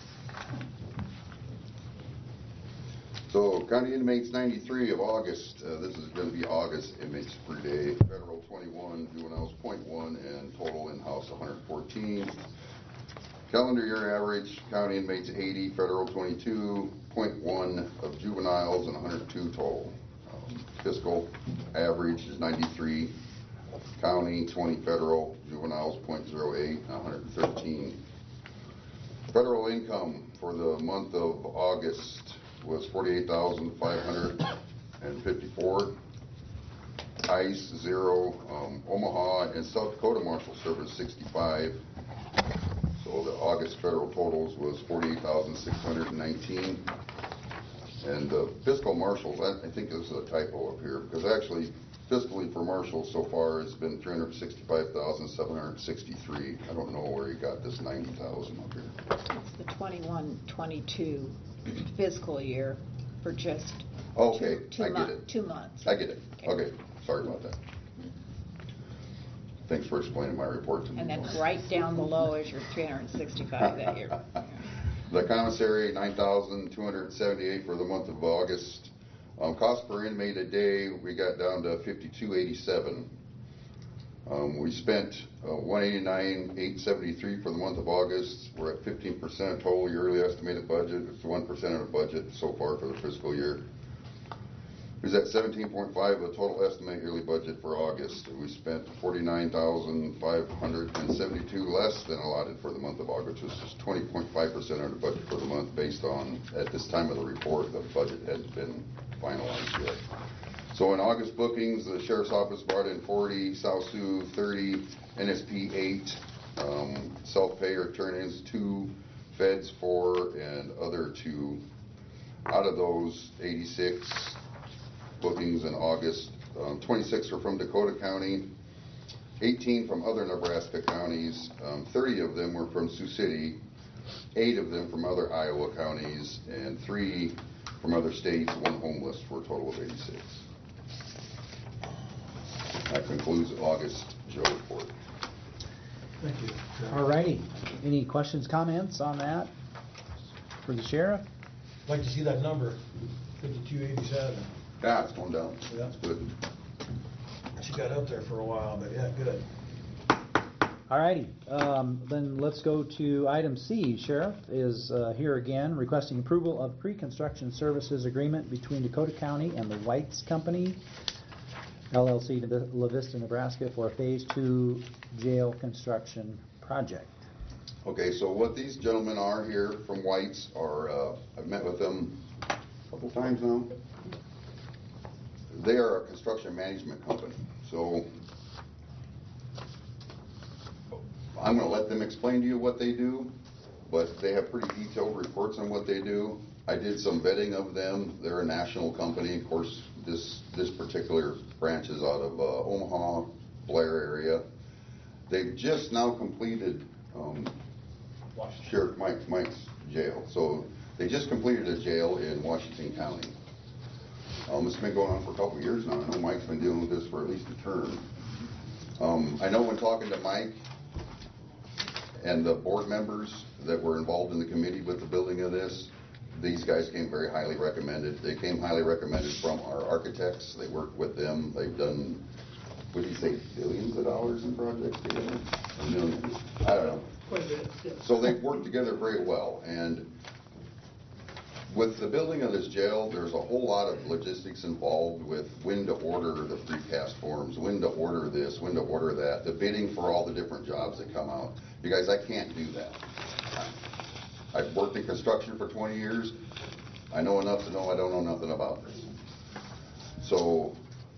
So county inmates ninety-three of August, uh, this is going to be August inmates per day, federal twenty-one, juveniles zero point one, and total in-house one hundred fourteen. Calendar year average, county inmates eighty, federal twenty-two point one of juveniles, and one hundred two total. Um, fiscal average is ninety-three, county twenty federal, juveniles zero point zero eight, and one hundred thirteen. Federal income for the month of August was forty-eight thousand five hundred fifty-four. ICE zero, um, Omaha and South Dakota Marshal Service sixty-five. So the August federal totals was forty-eight thousand six hundred nineteen. And the fiscal marshals, I, I think this is a typo up here, because actually fiscally for marshals so far has been three hundred sixty-five thousand seven hundred sixty-three. I don't know where you got this ninety thousand up here. It's the twenty-one twenty-two fiscal year for just Okay, two, two I get mon- it. two months. I get it. Okay, sorry about that. Thanks for explaining my report to me. And then right down below is your three hundred sixty-five that year. The commissary, nine thousand two hundred seventy-eight for the month of August. Um, cost per inmate a day, we got down to fifty-two eighty-seven. Um, we spent uh, one eighty-nine eight seventy-three for the month of August. We're at fifteen percent of total yearly estimated budget. It's one percent of the budget so far for the fiscal year. We're at seventeen point five of the total estimated yearly budget for August. We spent forty-nine thousand five hundred seventy-two less than allotted for the month of August, which is twenty point five percent of the budget for the month based on, at this time of the report, the budget hadn't been finalized yet. So in August bookings, the Sheriff's Office brought in forty, South Sioux thirty, N S P eight, um, self-pay or turn-ins two, Feds four, and other two. Out of those eighty-six bookings in August, um, twenty-six are from Dakota County, eighteen from other Nebraska counties, um, thirty of them were from Sioux City, eight of them from other Iowa counties, and three from other states, one homeless, for a total of eighty-six. That concludes August Joe report. Thank you. All righty. Any questions, comments on that for the sheriff? I'd like to see that number, fifty-two eighty-seven. Yeah, it's going down. Yeah. That's good. She got up there for a while, but yeah, good. All righty. Um, then let's go to item C. Sheriff is uh, here again requesting approval of pre-construction services agreement between Dakota County and the Whites Company, L L C, La Vista, Nebraska, for a phase two jail construction project. Okay, so what these gentlemen are here from Whites are, uh, I've met with them a couple times now. They are a construction management company, so I'm going to let them explain to you what they do, but they have pretty detailed reports on what they do. I did some vetting of them. They're a national company. Of course, this this particular branch is out of uh, Omaha, Blair area. They've just now completed um, Sheriff Mike, Mike's jail. So they just completed a jail in Washington County. Um, it's been going on for a couple of years now. I know Mike's been dealing with this for at least a term. Um, I know when talking to Mike and the board members that were involved in the committee with the building of this, these guys came very highly recommended. They came highly recommended from our architects. They worked with them. They've done, what do you say, billions of dollars in projects together? Or millions? I don't know. So they've worked together very well. And With the building of this jail, there's a whole lot of logistics involved with when to order the precast forms, when to order this, when to order that, the bidding for all the different jobs that come out. You guys, I can't do that. I've worked in construction for twenty years. I know enough to know I don't know nothing about this. So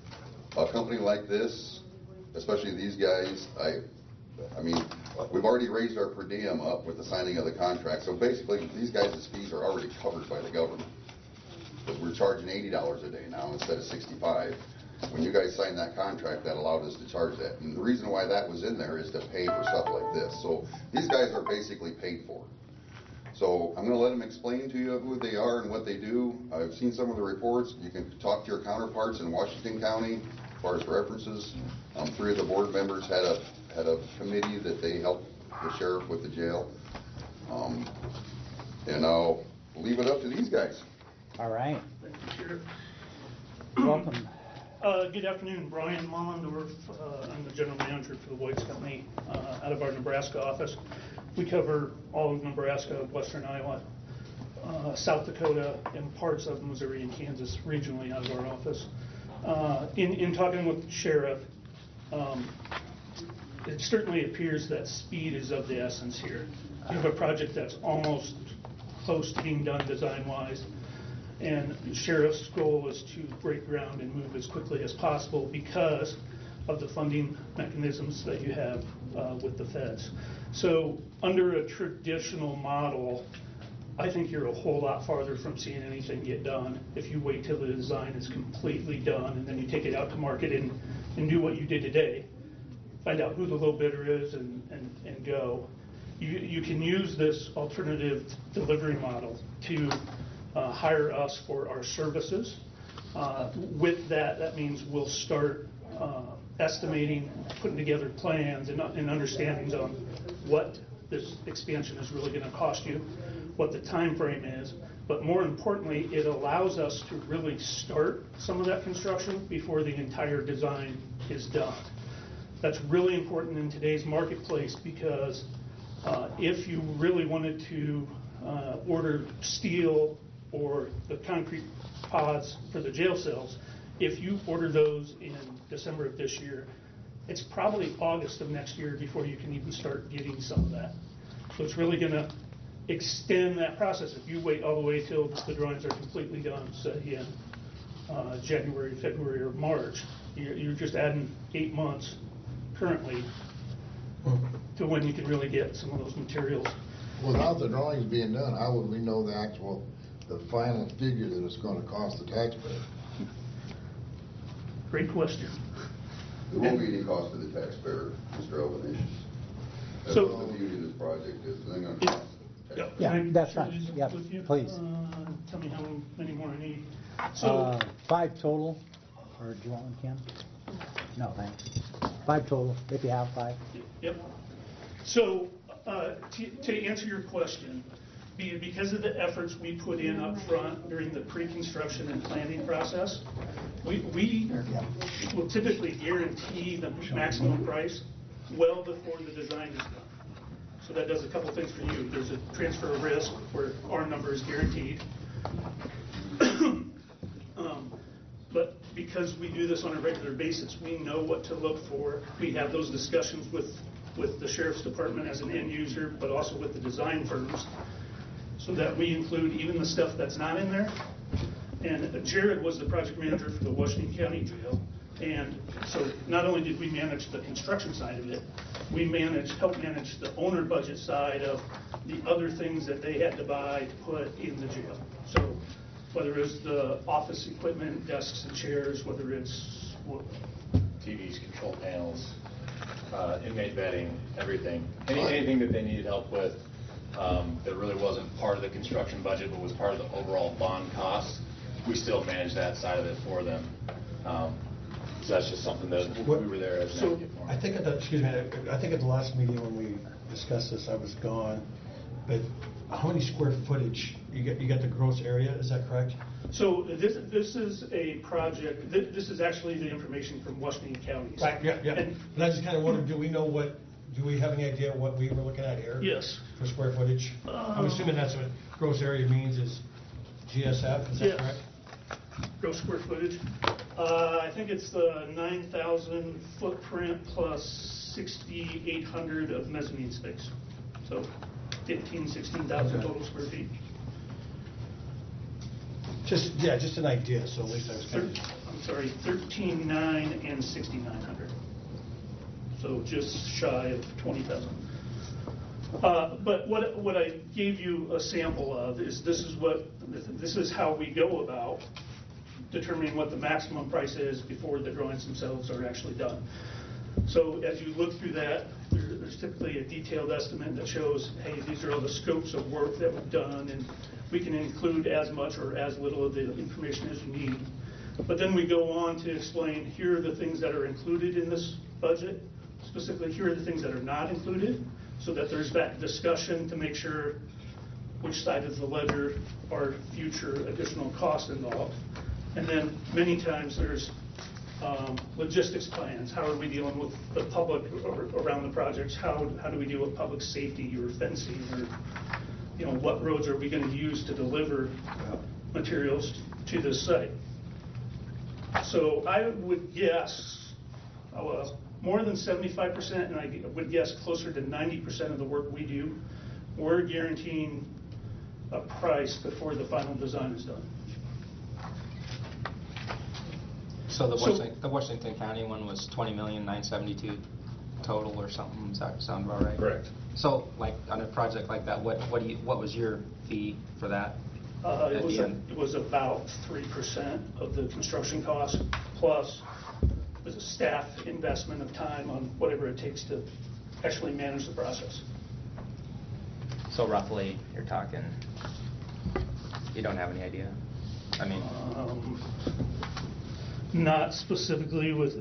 a company like this, especially these guys, I, I mean, we've already raised our per diem up with the signing of the contract. So basically, these guys' fees are already covered by the government. Because we're charging eighty dollars a day now instead of sixty-five. When you guys signed that contract, that allowed us to charge that. And the reason why that was in there is to pay for stuff like this. So these guys are basically paid for. So I'm going to let them explain to you who they are and what they do. I've seen some of the reports. You can talk to your counterparts in Washington County as far as references. Um, three of the board members had a had a committee that they helped the sheriff with the jail. Um, and I'll leave it up to these guys. All right. Thank you, Sheriff. Welcome. Uh, good afternoon, Brian Mollendorf. Uh, I'm the general manager for the White's Company uh, out of our Nebraska office. We cover all of Nebraska, western Iowa, uh, South Dakota, and parts of Missouri and Kansas regionally out of our office. Uh, in, in talking with the sheriff, um, it certainly appears that speed is of the essence here. You have a project that's almost close to being done design-wise, and the sheriff's goal is to break ground and move as quickly as possible because of the funding mechanisms that you have uh, with the feds. So under a traditional model, I think you're a whole lot farther from seeing anything get done if you wait till the design is completely done and then you take it out to market and, and do what you did today. Find out who the low bidder is and, and, and go. You, you can use this alternative delivery model to uh, hire us for our services. Uh, with that, that means we'll start uh, estimating, putting together plans and, and understandings on what this expansion is really going to cost you, what the time frame is, but more importantly, it allows us to really start some of that construction before the entire design is done. That's really important in today's marketplace because uh, if you really wanted to uh, order steel or the concrete pods for the jail cells, if you order those in December of this year, it's probably August of next year before you can even start getting some of that. So it's really going to extend that process. If you wait all the way till the drawings are completely done, say in uh, January, February, or March, you're, you're just adding eight months currently to when you can really get some of those materials. Without the drawings being done, how would we know the actual, the final figure that it's going to cost the taxpayer? Great question. There won't be any cost to the taxpayer, Mister Albanese. That's So- what the beauty of this project is. It's going to cost the taxpayer. Yeah, Can I that's share right. these Yep, with you? please. Uh, Tell me how many more I need. So, Uh, five total, or do you want one, Ken? No, thanks. Five total, if you have five. Yep. So, uh, to, to answer your question, be- because of the efforts we put in up front during the pre-construction and planning process, we, we will typically guarantee the maximum price well before the design is done. So that does a couple things for you. There's a transfer of risk where our number is guaranteed. um, But because we do this on a regular basis, we know what to look for. We have those discussions with, with the sheriff's department as an end user, but also with the design firms, so that we include even the stuff that's not in there. And Jared was the project manager for the Washington County Jail. And so not only did we manage the construction side of it, we managed, helped manage the owner budget side of the other things that they had to buy to put in the jail. So whether it's the office equipment, desks and chairs, whether it's T Vs, control panels, uh, inmate bedding, everything. Any, anything that they needed help with um, that really wasn't part of the construction budget but was part of the overall bond costs, we still managed that side of it for them. Um, so that's just something that we were there as an So, advocate for. I think at the, excuse me, I I think at the last meeting when we discussed this, I was gone, but how many square footage, you got, you got the gross area, is that correct? So this, this is a project, thi- this is actually the information from Washington County. Right, yeah, yeah. And- And I just kind of wondered, do we know what, do we have any idea what we were looking at here? Yes. For square footage? I'm Um, assuming that's what gross area means is G S F, is that Yes. correct? Gross square footage. Uh, I think it's the nine thousand footprint plus sixty-eight hundred of mezzanine space. So fifteen, sixteen thousand Okay. total square feet. Just, yeah, just an idea, so at least I was kind Thir- of... I'm sorry, thirteen nine and sixty-nine hundred. So just shy of twenty thousand. Uh, but what, what I gave you a sample of is this is what, this is how we go about determining what the maximum price is before the drawings themselves are actually done. So as you look through that, there, there's typically a detailed estimate that shows, hey, these are all the scopes of work that we've done, and we can include as much or as little of the information as you need. But then we go on to explain, here are the things that are included in this budget. Specifically, here are the things that are not included, so that there's that discussion to make sure which side of the ledger are future additional costs involved. And then many times there's um, logistics plans. How are we dealing with the public or, around the projects? How, how do we deal with public safety or fencing, or you know, what roads are we going to use to deliver materials to this site? So I would guess uh, more than seventy-five percent, and I would guess closer to ninety percent of the work we do, we're guaranteeing a price before the final design is done. So the So- Washington, the Washington County one was twenty million nine seventy-two total or something. Does that sound about right? Correct. So, like on a project like that, what what do you what was your fee for that? Uh, at it was the a, end? it was about three percent of the construction cost, plus the staff investment of time on whatever it takes to actually manage the process. So roughly, you're talking. You don't have any idea. I mean, Um, not specifically with.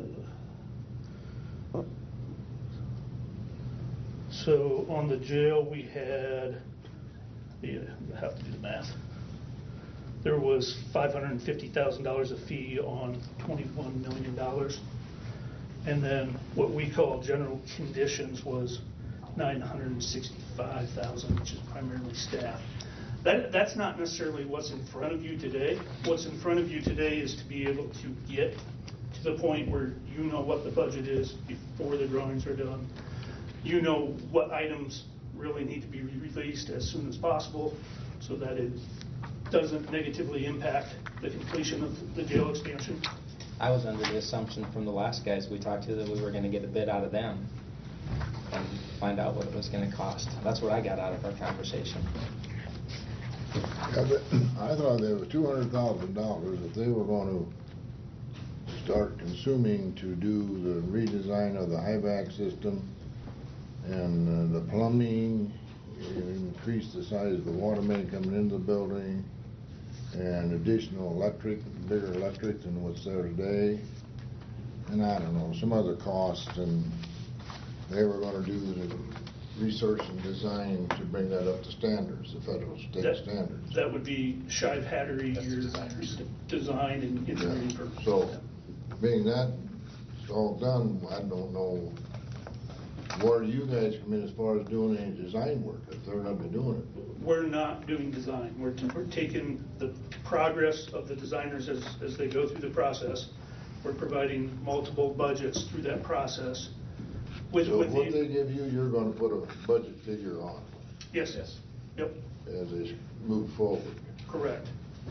So on the jail, we had. Yeah, I have to do the math. There was five hundred fifty thousand dollars a fee on twenty-one million dollars. And then what we call general conditions was nine hundred sixty-five thousand dollars, which is primarily staff. That, that's not necessarily what's in front of you today. What's in front of you today is to be able to get to the point where you know what the budget is before the drawings are done. You know what items really need to be released as soon as possible so that it doesn't negatively impact the completion of the jail expansion. I was under the assumption from the last guys we talked to that we were going to get a bid out of them and find out what it was going to cost. That's what I got out of our conversation. Yeah, but I thought there was two hundred thousand dollars if they were going to start consuming to do the redesign of the high-vac system and uh, the plumbing, increase the size of the water main coming into the building, and additional electric, bigger electric than what's there today, and I don't know, some other costs, and they were going to do the research and design to bring that up to standards, the federal state That- standards. That would be Shive Hattery, your design and engineering firm. So, being that it's all done, I don't know, where do you guys come in as far as doing any design work, if they're not be doing it? We're not doing design. We're, t- we're taking the progress of the designers as, as they go through the process. We're providing multiple budgets through that process. With, So with what the, they give you, you're gonna put a budget figure on yes, yes, yep, as they move forward, correct.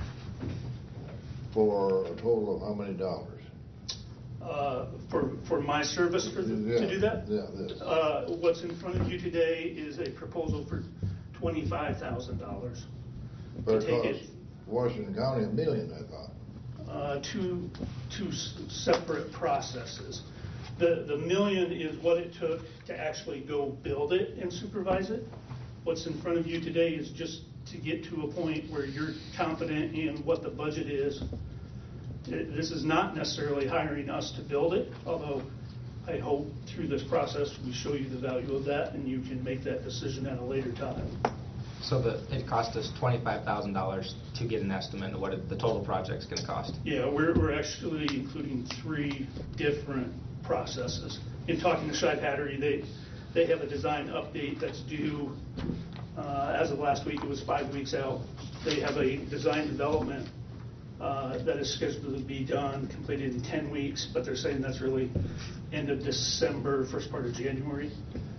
for a total of how many dollars? Uh, for, for my service for the, Yeah, to do that? Yeah, this. Uh, what's in front of you today is a proposal for twenty-five thousand dollars. But to it take costs it- Washington County a million, I thought. Uh, two, two s- separate processes. The, the million is what it took to actually go build it and supervise it. What's in front of you today is just to get to a point where you're confident in what the budget is. Th- This is not necessarily hiring us to build it, although I hope through this process we show you the value of that and you can make that decision at a later time. So the, it cost us twenty-five thousand dollars to get an estimate of what it, the total project's going to cost. Yeah, we're, we're actually including three different processes. In talking to Shive Hattery, they, they have a design update that's due Uh, As of last week, it was five weeks out. They have a design development uh, that is scheduled to be done, completed in ten weeks, but they're saying that's really end of December, first part of January.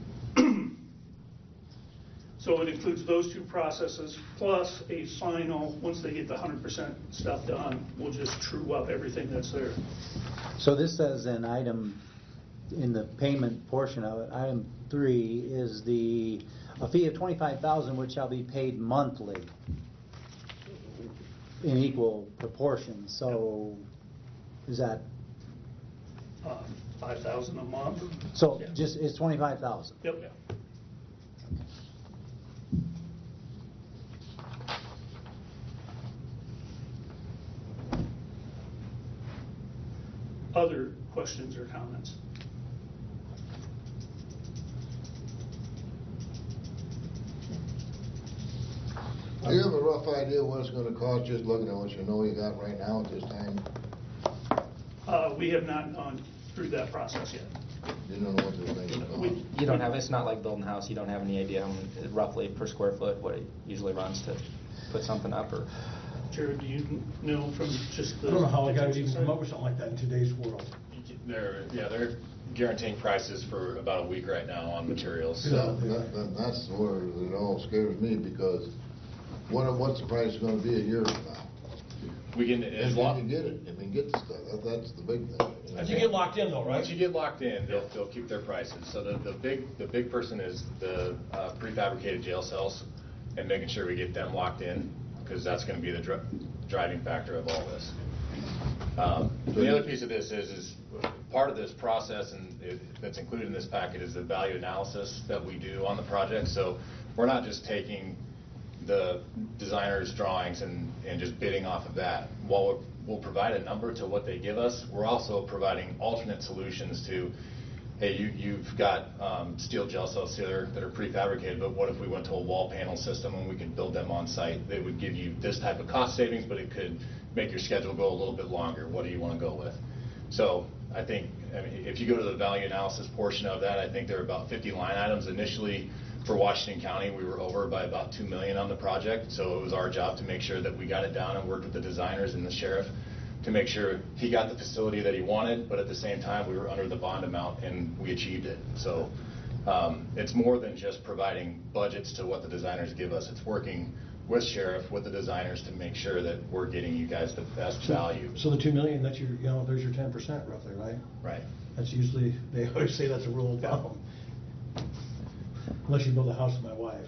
So it includes those two processes, plus a final, once they get the one hundred percent stuff done, we'll just true up everything that's there. So this says an item in the payment portion of it, item three is the, a fee of twenty-five thousand which shall be paid monthly in equal proportions. So is that, Uh, five thousand a month. so Yeah. just, it's twenty-five thousand? Yep. Other questions or comments? Do you have a rough idea what it's gonna cost, just looking at what you know you got right now at this time? Uh, we have not gone through that process yet. You don't know what they're thinking about? We- You don't have, it's not like building a house, you don't have any idea how many- roughly per square foot what it usually runs to put something up, or? Jared, do you know from just the? I don't know how a guy would even come up with something like that in today's world. They're, yeah, they're guaranteeing prices for about a week right now on materials. That, that, that- that's where it all scares me, because what, what's the price gonna be a year from now? We can, If as you long. can get it, I mean, get the stuff, that, that's the big thing. you know? If you get locked in though, right? Once you get locked in, they'll, they'll keep their prices. So the, the big, the big person is the uh, prefabricated jail cells and making sure we get them locked in, because that's gonna be the dri- driving factor of all this. Um, The other piece of this is, is part of this process, and it, that's included in this packet, is the value analysis that we do on the project. So we're not just taking the designer's drawings and, and just bidding off of that. While we'll, we'll provide a number to what they give us, we're also providing alternate solutions to, hey, you, you've got um, steel gel cells here that are prefabricated, but what if we went to a wall panel system and we could build them on site? They would give you this type of cost savings, but it could make your schedule go a little bit longer. What do you want to go with? So I think, I mean, if you go to the value analysis portion of that, I think there are about fifty line items. Initially, for Washington County, we were over by about two million on the project, so it was our job to make sure that we got it down and worked with the designers and the sheriff to make sure he got the facility that he wanted, but at the same time, we were under the bond amount and we achieved it. So um, it's more than just providing budgets to what the designers give us. It's working with sheriff, with the designers to make sure that we're getting you guys the best So- value. So the two million, that's your, you know, there's your ten percent roughly, right? Right. That's usually, they always say that's a rule of thumb. Unless you build a house with my wife.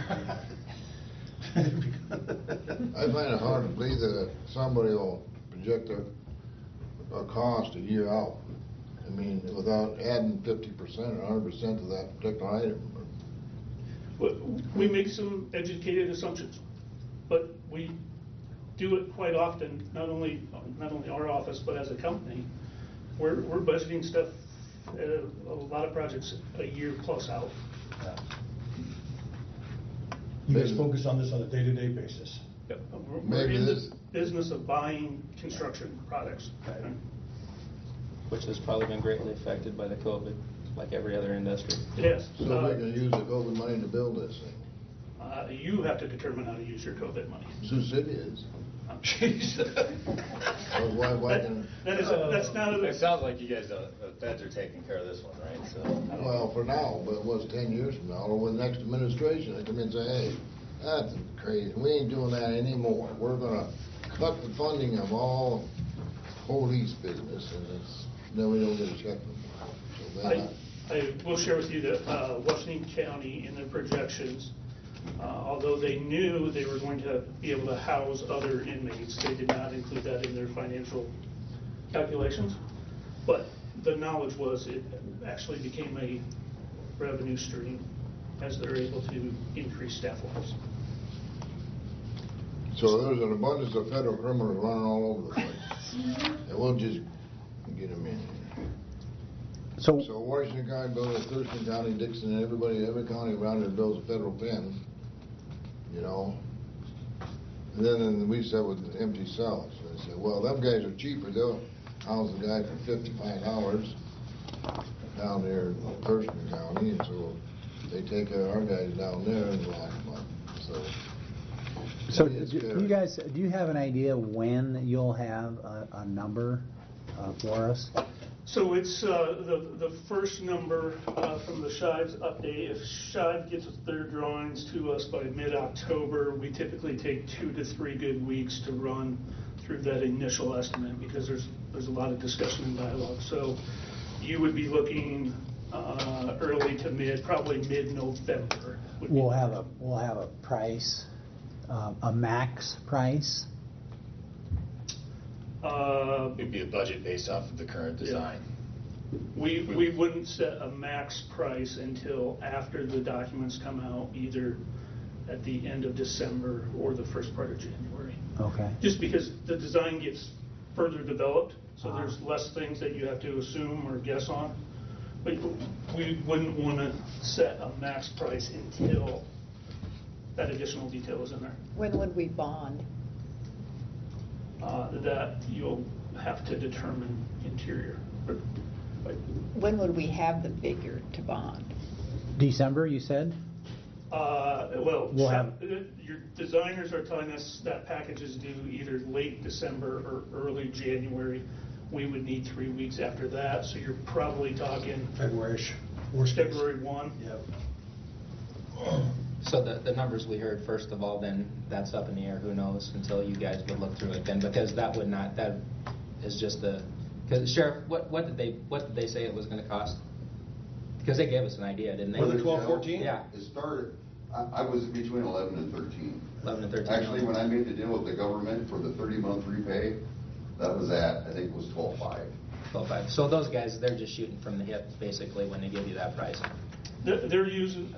I find it hard to believe that somebody will project a, a cost a year out. I mean, without adding fifty percent or one hundred percent to that particular item. We make some educated assumptions, but we do it quite often, not only, not only our office, but as a company. We're, we're budgeting stuff, uh, a lot of projects a year plus out. You guys focus on this on a day-to-day basis. Yep. We're- We're Maybe in this- the business of buying construction products. Which has probably been greatly affected by the COVID, like every other industry. Yes. So we can use the COVID money to build this thing. Uh, You have to determine how to use your COVID money. Sioux City is. Jeez. Well, why, why can, That is, a- that's not a. It sounds like you guys, uh, the feds are taking care of this one, right? So. well, for now, but what's ten years from now, or with the next administration, they come in and say, hey, that's crazy, we ain't doing that anymore. We're gonna cut the funding of all police business, and it's, then we don't get a check from them. So then I, I will share with you that uh, Washington County, in their projections, uh, although they knew they were going to be able to house other inmates, they did not include that in their financial calculations. But the knowledge was it actually became a revenue stream as they're able to increase staff levels. So there's an abundance of federal criminals running all over the place. And we'll just get them in. So, So Washington County builds a Thurston County, Dixon, and everybody, every county around here builds a federal pen, you know. And then and we said with empty cells, they said, well, them guys are cheaper, they'll house the guy for fifty-five dollars down there in Thurston County, and so they take our guys down there and lock them up, so. So, I mean, it's do fair. you guys, do you have an idea when you'll have a, a number uh, for us? So it's uh, the the first number uh, from the Shives update. If Shive gets their drawings to us by mid-October, we typically take two to three good weeks to run through that initial estimate because there's there's a lot of discussion and dialogue. So you would be looking uh, early to mid, probably mid-November. would be- We'll have a, we'll have a price, uh, a max price. Uh, It'd be a budget based off of the current design. We, we wouldn't set a max price until after the documents come out, either at the end of December or the first part of January. Okay. Just because the design gets further developed, so Ah. there's less things that you have to assume or guess on. But we wouldn't want to set a max price until that additional detail is in there. When would we bond? Uh, that you'll have to determine interior. But, but When would we have the figure to bond? December, you said? Uh, well, We'll have- uh, your designers are telling us that package is due either late December or early January. We would need three weeks after that, so you're probably talking February-ish, worst case. February first. Yep. So the, the numbers we heard, first of all, then that's up in the air, who knows, until you guys would look through it then, because that would not, that is just the, because Sheriff, what, what did they, what did they say it was gonna cost? Because they gave us an idea, didn't they? For the twelve fourteen? Yeah, It started, I, I was between eleven and thirteen. eleven and thirteen. Actually, when I made the deal with the government for the thirty-month repay, that was at, I think it was twelve-five. twelve-five. So those guys, they're just shooting from the hip, basically, when they give you that price. They're, they're using,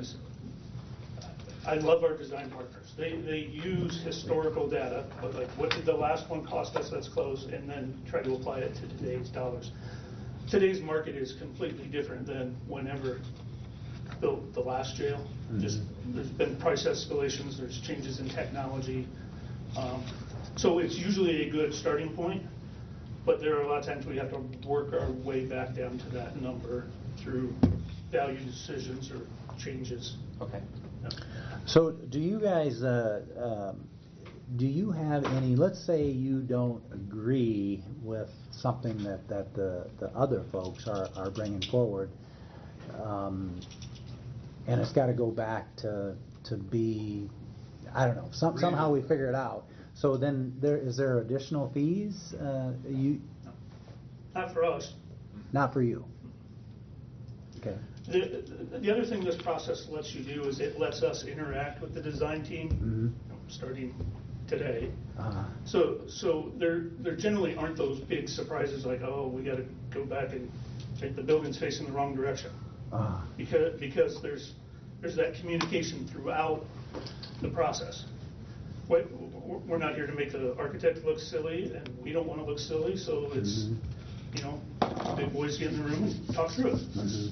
I love our design partners. They, they use historical data, but like what did the last one cost us that's close, and then try to apply it to today's dollars. Today's market is completely different than whenever built the last jail. Mm-hmm. Just, there's been price escalations, there's changes in technology. Um, so it's usually a good starting point, but there are a lot of times we have to work our way back down to that number through value decisions or changes. Okay. So do you guys, uh, um, do you have any, let's say you don't agree with something that, that the, the other folks are, are bringing forward, um, and it's got to go back to, to be, I don't know, some, somehow we figure it out. So then there, is there additional fees? Uh, you, Not for us. not for you? Okay. The, the other thing this process lets you do is it lets us interact with the design team, Mm-hmm. starting today. Uh, So, so there, there generally aren't those big surprises like, oh, we got to go back and check the building's facing the wrong direction. uh, Because, because there's, there's that communication throughout the process. We're we're not here to make the architect look silly, and we don't want to look silly, so it's, Mhm. you know, big boys get in the room and talk through it. mhm.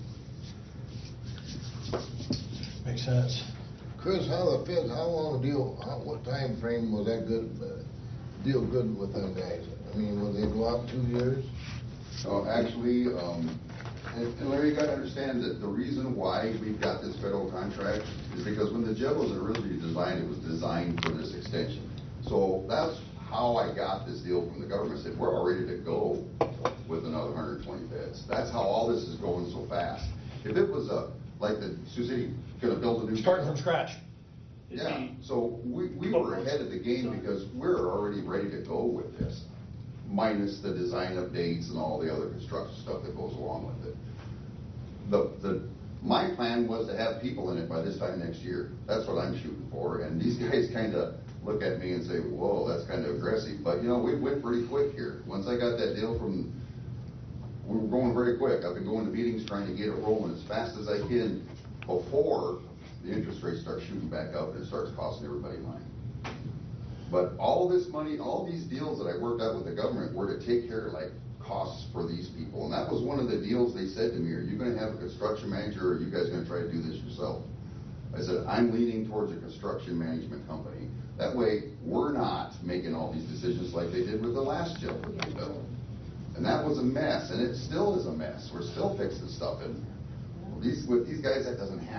Makes sense. Chris, how the feds, how long a deal, how, what time frame was that good, uh, deal good with them guys? I mean, will they go out two years? So actually, um, and and Larry, you gotta understand that the reason why we've got this federal contract is because when the jail was originally designed, it was designed for this extension. So that's how I got this deal from the government. Said, we're all ready to go with another one hundred twenty beds. That's how all this is going so fast. If it was a, like the Sioux City gonna build a new. Starting from scratch. Yeah, so we, we were ahead of the game because we're already ready to go with this, minus the design updates and all the other construction stuff that goes along with it. The, the, my plan was to have people in it by this time next year. That's what I'm shooting for, and these guys kind of look at me and say, whoa, that's kind of aggressive, but you know, we went pretty quick here. Once I got that deal from, we were going very quick. I've been going to meetings trying to get it rolling as fast as I can before the interest rates start shooting back up and it starts costing everybody money. But all this money, all these deals that I worked out with the government were to take care of like costs for these people. And that was one of the deals they said to me, are you going to have a construction manager or are you guys going to try to do this yourself? I said, I'm leaning towards a construction management company. That way, we're not making all these decisions like they did with the last jail that they built. And that was a mess, and it still is a mess. We're still fixing stuff in there. These, with these guys, that doesn't happen.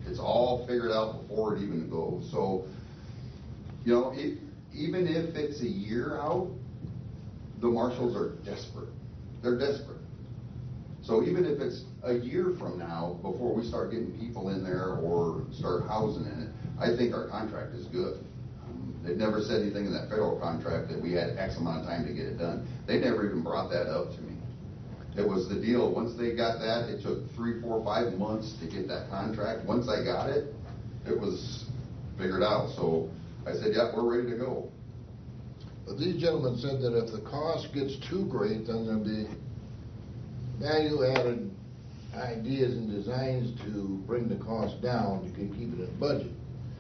It's all figured out before it even goes. So, you know, it, even if it's a year out, the marshals are desperate. They're desperate. So even if it's a year from now, before we start getting people in there or start housing in it, I think our contract is good. Um, they've never said anything in that federal contract that we had X amount of time to get it done. They never even brought that up to me. It was the deal. Once they got that, it took three, four, five months to get that contract. Once I got it, it was figured out. So I said, yeah, we're ready to go. But these gentlemen said that if the cost gets too great, then there'll be value-added ideas and designs to bring the cost down. You can keep it in budget.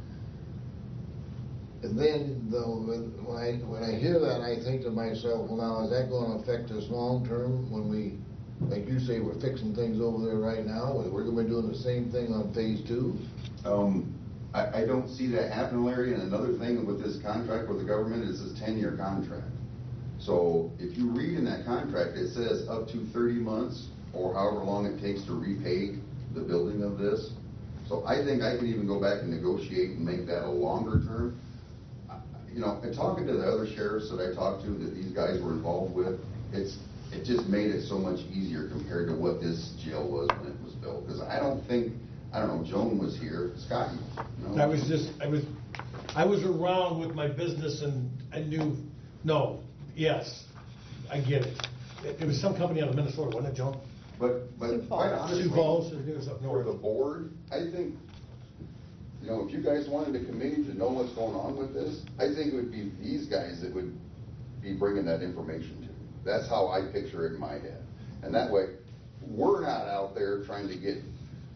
And then, though, when I when I hear that, I think to myself, well, now is that going to affect us long term when we, like you say, we're fixing things over there right now? We're going to be doing the same thing on phase two. Um, I, I don't see that happening, Larry. And another thing with this contract with the government is this ten-year contract. So if you read in that contract, it says up to thirty months or however long it takes to repay the building of this. So I think I can even go back and negotiate and make that a longer term. You know, and talking to the other sheriffs that I talked to that these guys were involved with, it's it just made it so much easier compared to what this jail was when it was built. Because I don't think, I don't know, Joan was here, Scott, you know? I was just, I was, I was around with my business and I knew, no, yes, I get it. It, it was some company out of Minnesota, wasn't it, Joan? But, but quite honestly, Sioux Falls, it was up for north. the board, I think, you know, if you guys wanted a committee to know what's going on with this, I think it would be these guys that would be bringing that information to me. That's how I picture it in my head. And that way, we're not out there trying to get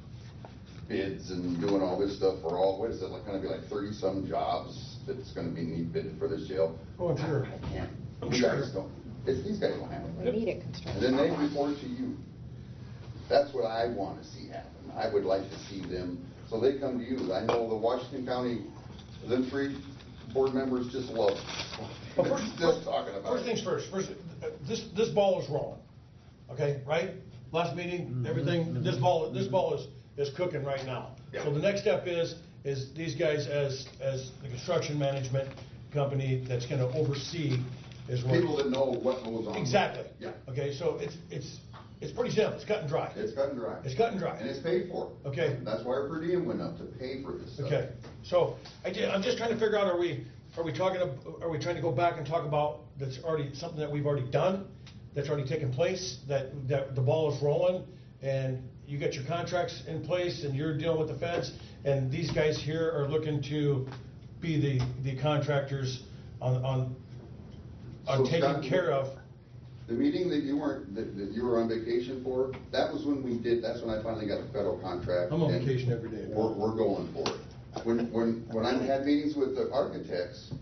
bids and doing all this stuff for all, what is it, like, gonna be like thirty-some jobs that's gonna be need bidded for this jail? Oh, I'm sure. I can't. I'm You sure. guys don't. It's, these guys don't handle We it. need a construction. And then they report to you. That's what I want to see happen. I would like to see them, so they come to you. I know the Washington County, them three board members just love it. Well, first, Still first, talking about first it. things first. First, uh, this this ball is rolling. Okay, right? Last meeting, Mm-hmm. everything. This ball, this ball is is cooking right now. Yeah. So the next step is is these guys as as the construction management company that's going to oversee is what, People that know what goes on. exactly. Yeah. Okay, so it's it's it's pretty simple. It's cut and dry. It's cut and dry. It's cut and dry. And it's paid for. Okay. That's why our per diem went up, to pay for this stuff. Okay, so I did, I'm just trying to figure out, are we, are we talking, ab- are we trying to go back and talk about that's already, something that we've already done, that's already taken place, that, that the ball is rolling, and you got your contracts in place, and you're dealing with the feds, and these guys here are looking to be the, the contractors on, on, on So, taking Scott, care of. The meeting that you weren't, that, that you were on vacation for, that was when we did, that's when I finally got the federal contract. I'm on and vacation every day. We're, we're going for it. When, when, when I had meetings with the architects,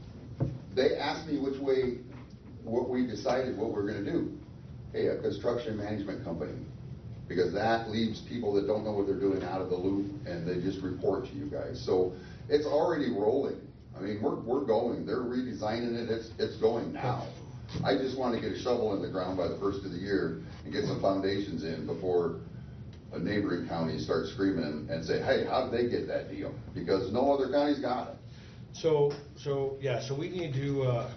they asked me which way, what we decided what we're gonna do. Hey, a construction management company, because that leaves people that don't know what they're doing out of the loop, and they just report to you guys. So it's already rolling. I mean, we're, we're going, they're redesigning it, it's, it's going now. I just want to get a shovel in the ground by the first of the year and get some foundations in before a neighboring county starts screaming and say, hey, how did they get that deal? Because no other county's got it. So, so, yeah, so we need to, uh,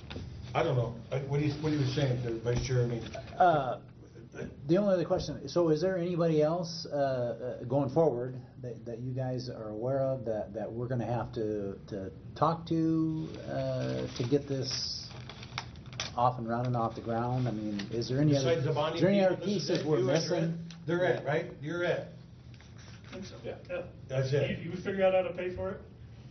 I don't know, Uh, what do you, what are you saying, Vice Chair? I mean, Uh, The only other question, so is there anybody else uh, uh, going forward that, that you guys are aware of that, that we're going to have to to talk to uh, to get this off and running, off the ground? I mean, is there any other, besides the bonding is there any other people, this is pieces it, we're you guys are missing? it? They're it, right? You're it. I think so, yeah, yeah. That's it. You, you figure out how to pay for it?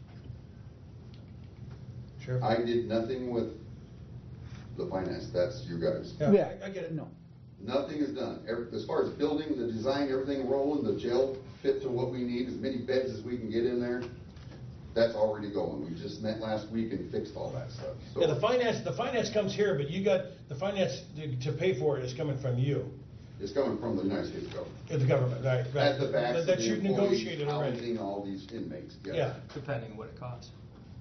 Sure. I did nothing with the finance, that's you guys. Yeah, I I get it. No. Nothing is done. Every- As far as building, the design, everything rolling, the jail fit to what we need, as many beds as we can get in there, that's already going. We just met last week and fixed all that stuff. So Yeah, the finance, the finance comes here, but you got, the finance to, to pay for it is coming from you, it's coming from the United States government. uh, the government, right? right. At the backs But of that the you employees, negotiated already. housing all these inmates. yes. Yeah. Depending what it costs.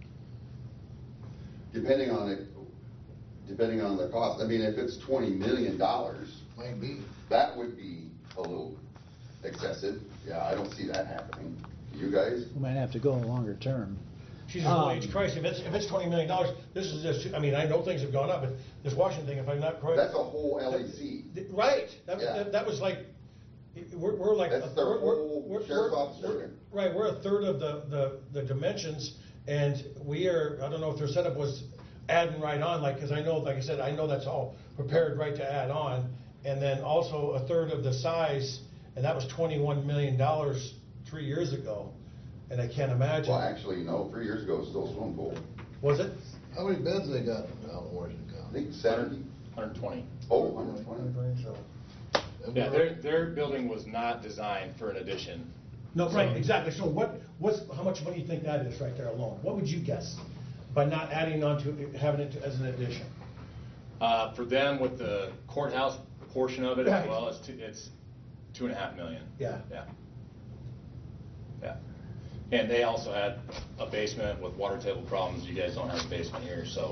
Depending on it, depending on the cost. I mean, if it's twenty million dollars, Might be. that would be a little excessive. Yeah, I don't see that happening. You guys? We might have to go longer term. Jesus, Um, H. Christ, if it's, if it's twenty million dollars, this is just, I mean, I know things have gone up, but this Washington thing, if I'm not correct. That's a whole L E C. Right, that, Yeah. that, that was like, we're, we're like. That's a- their we're- we're- whole we're- sheriff's we're- office area. Right, we're a third of the, the, the dimensions, and we are, I don't know if their setup was adding right on, like, because I know, like I said, I know that's all prepared right to add on, and then also a third of the size, and that was twenty-one million dollars three years ago, and I can't imagine. Well, actually, no, three years ago it was still a swimming pool. Was it? How many beds they got out in Washington I County? think seventy. one hundred twenty. Oh, one hundred twenty. So, and Yeah, we're- their, their building was not designed for an addition. No, right, exactly. So what, what's, how much money do you think that is right there alone? What would you guess by not adding on to, having it as an addition? Uh, for them, with the courthouse portion of it as Right. well, it's two, it's two and a half million. Yeah. Yeah. Yeah. And they also had a basement with water table problems. You guys don't have a basement here, so.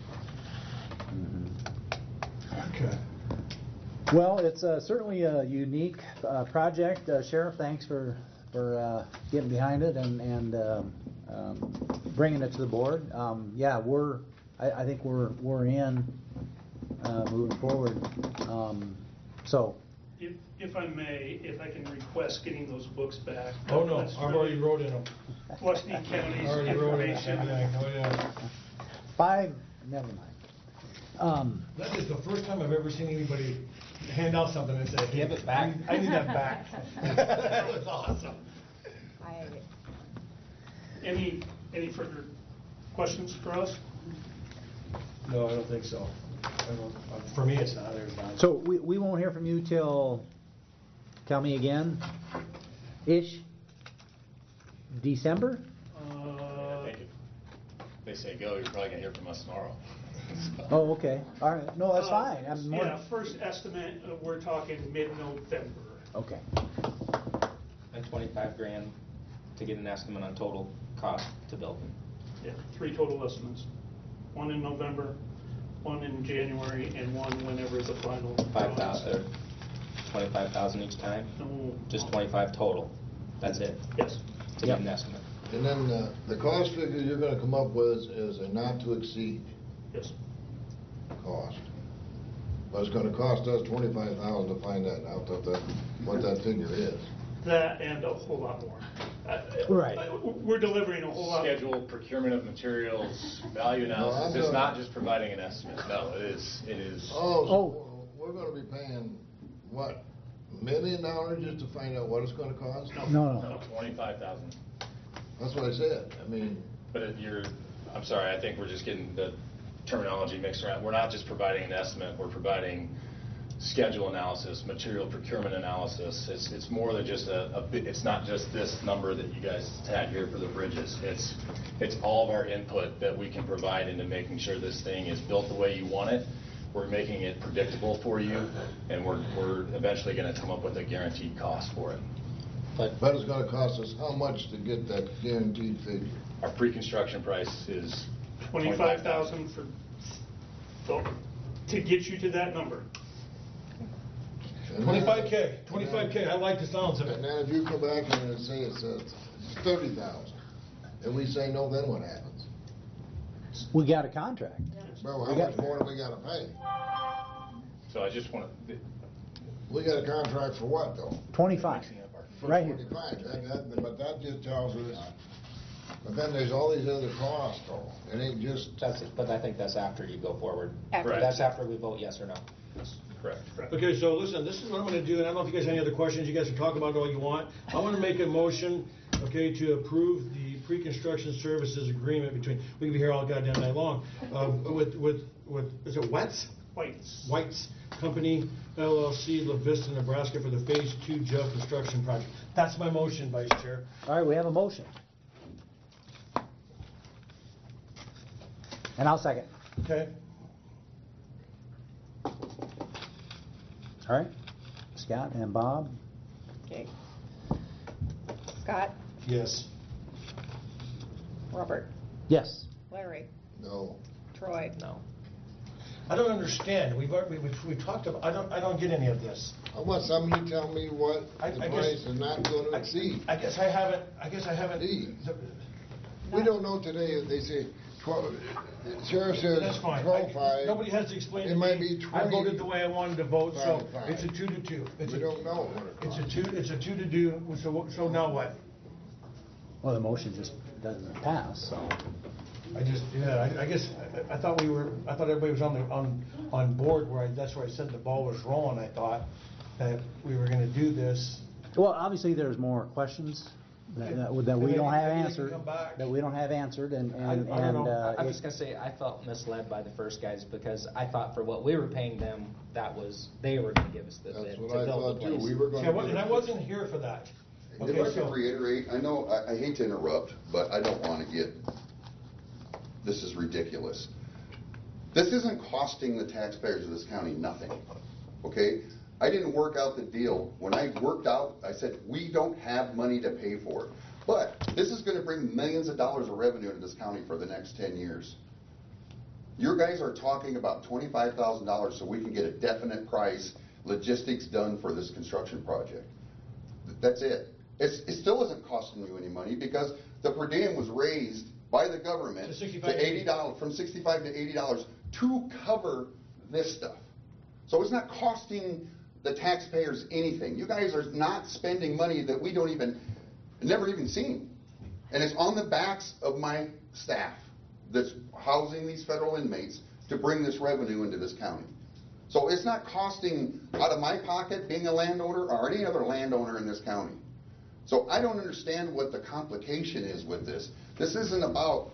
Okay. Well, it's uh, certainly a unique uh, project. Uh, Sheriff, thanks for, for uh, getting behind it and, and um, um, bringing it to the board. Um, yeah, we're, I, I think we're, we're in uh, moving forward. Um, so, If, if I may, if I can request getting those books back. Oh, no, That's I've already really wrote in them. Washington County's Already wrote in information. everything. Oh, yeah. five, never mind. Um, That is the first time I've ever seen anybody hand out something and say, Give it back. I need that back. That was awesome. Any, any further questions for us? No, I don't think so. I don't- uh, For me, it's not, there's not. so we, we won't hear from you till, tell me again, ish, December? Uh, I think if they say go, you're probably gonna hear from us tomorrow. Oh, okay. All right. No, that's uh, fine. I'm more, Yeah, first estimate, uh, we're talking mid-November. okay. And twenty-five grand to get an estimate on total cost to build. Yeah, three total estimates. One in November, one in January, and one whenever the final. Five thousand, twenty-five thousand each time? No. Just twenty-five total? That's it? Yes. To get an estimate? And then uh, the cost figure you're gonna come up with is a not to exceed Yes. cost. But it's gonna cost us twenty-five thousand to find that out, what that, what that figure is. That and a whole lot more. Uh, Right. uh, We're delivering a whole lot. Schedule, procurement of materials, value No, analysis. I'm It's not- not just providing an estimate. No, it is, it is. Oh, so we're gonna be paying, what, a million dollars just to find out what it's gonna cost? No, no. No, twenty-five thousand. That's what I said, I mean, But if you're, I'm sorry, I think we're just getting the terminology mixed around. We're not just providing an estimate, we're providing schedule analysis, material procurement analysis. It's, it's more than just a, a bit, it's not just this number that you guys had here for the bridges. It's, it's all of our input that we can provide into making sure this thing is built the way you want it. We're making it predictable for you, and we're, we're eventually gonna come up with a guaranteed cost for it. But but it's gonna cost us how much to get that guaranteed figure? Our pre-construction price is Twenty-five thousand for, so, to get you to that number. And then- Twenty-five K, twenty-five K, I like the sounds of And it. then if you come back and say it's, uh, it's thirty thousand, and we say no, then what happens? We got a contract. Well, We how got- much more do we gotta pay? So I just wanna, We got a contract for what, though? twenty-five, For right here. Twenty-five, that, that, but that just tells us, but then there's all these other costs, though. It ain't just, that's, it. But I think that's after you go forward. After. That's after we vote yes or no. correct. Okay, so listen, this is what I'm gonna do, and I don't know if you guys have any other questions, you guys can talk about it all you want. I wanna make a motion, okay, to approve the pre-construction services agreement between, we can be here all goddamn night long, uh, with, with, with, is it Wets? Whites. White's Company, L L C, La Vista, Nebraska, for the Phase Two Jeff Construction Project. That's my motion, Vice Chair. All right, we have a motion. And I'll second. Okay? All right. Scott and Bob? Okay. Scott, Yes. Robert, Yes. Larry, no. Troy. No. I don't understand, we've, already- we've, we've talked about, I don't, I don't get any of this. I want somebody to tell me what I- the I guess- price is not going to exceed. I guess I haven't, I guess I haven't. We don't know today, they say twelve, sheriff says That's fine. twelve I- five. Nobody has to explain It to might me. be I twenty. voted the way I wanted to vote, so Five, five. it's a two to two. It's We a- don't know what it It's a two, it's a two to do, so, so now what? Well, the motion just doesn't pass, so. I just, yeah, I, I guess, I, I thought we were, I thought everybody was on the, on, on board where I, that's where I said the ball was rolling, I thought, that we were gonna do this. Well, obviously, there's more questions that, that that we Maybe- don't have maybe they can answered, come back. that we don't have answered, and, I, I and, don't and, know. uh, I'm it- just gonna say I felt misled by the first guys because I thought for what we were paying them, that was they were gonna give us the bid to what I build thought the too. place. We were See, I gonna wa- get and I it. wasn't here for that. If Okay, I so- could reiterate, I know, I, I hate to interrupt, but I don't want to get, this is ridiculous. This isn't costing the taxpayers of this county nothing, okay? I didn't work out the deal. When I worked out, I said, we don't have money to pay for it. But this is going to bring millions of dollars of revenue into this county for the next ten years. Your guys are talking about twenty-five thousand dollars so we can get a definite price, logistics done for this construction project. That's it. It's, it still isn't costing you any money because the per diem was raised by the government To sixty-five to eighty dollars, from sixty-five to eighty dollars to cover this stuff. So it's not costing the taxpayers anything. You guys are not spending money that we don't even, never even seen. And it's on the backs of my staff that's housing these federal inmates to bring this revenue into this county. So it's not costing out of my pocket being a landowner or any other landowner in this county. So I don't understand what the complication is with this. This isn't about,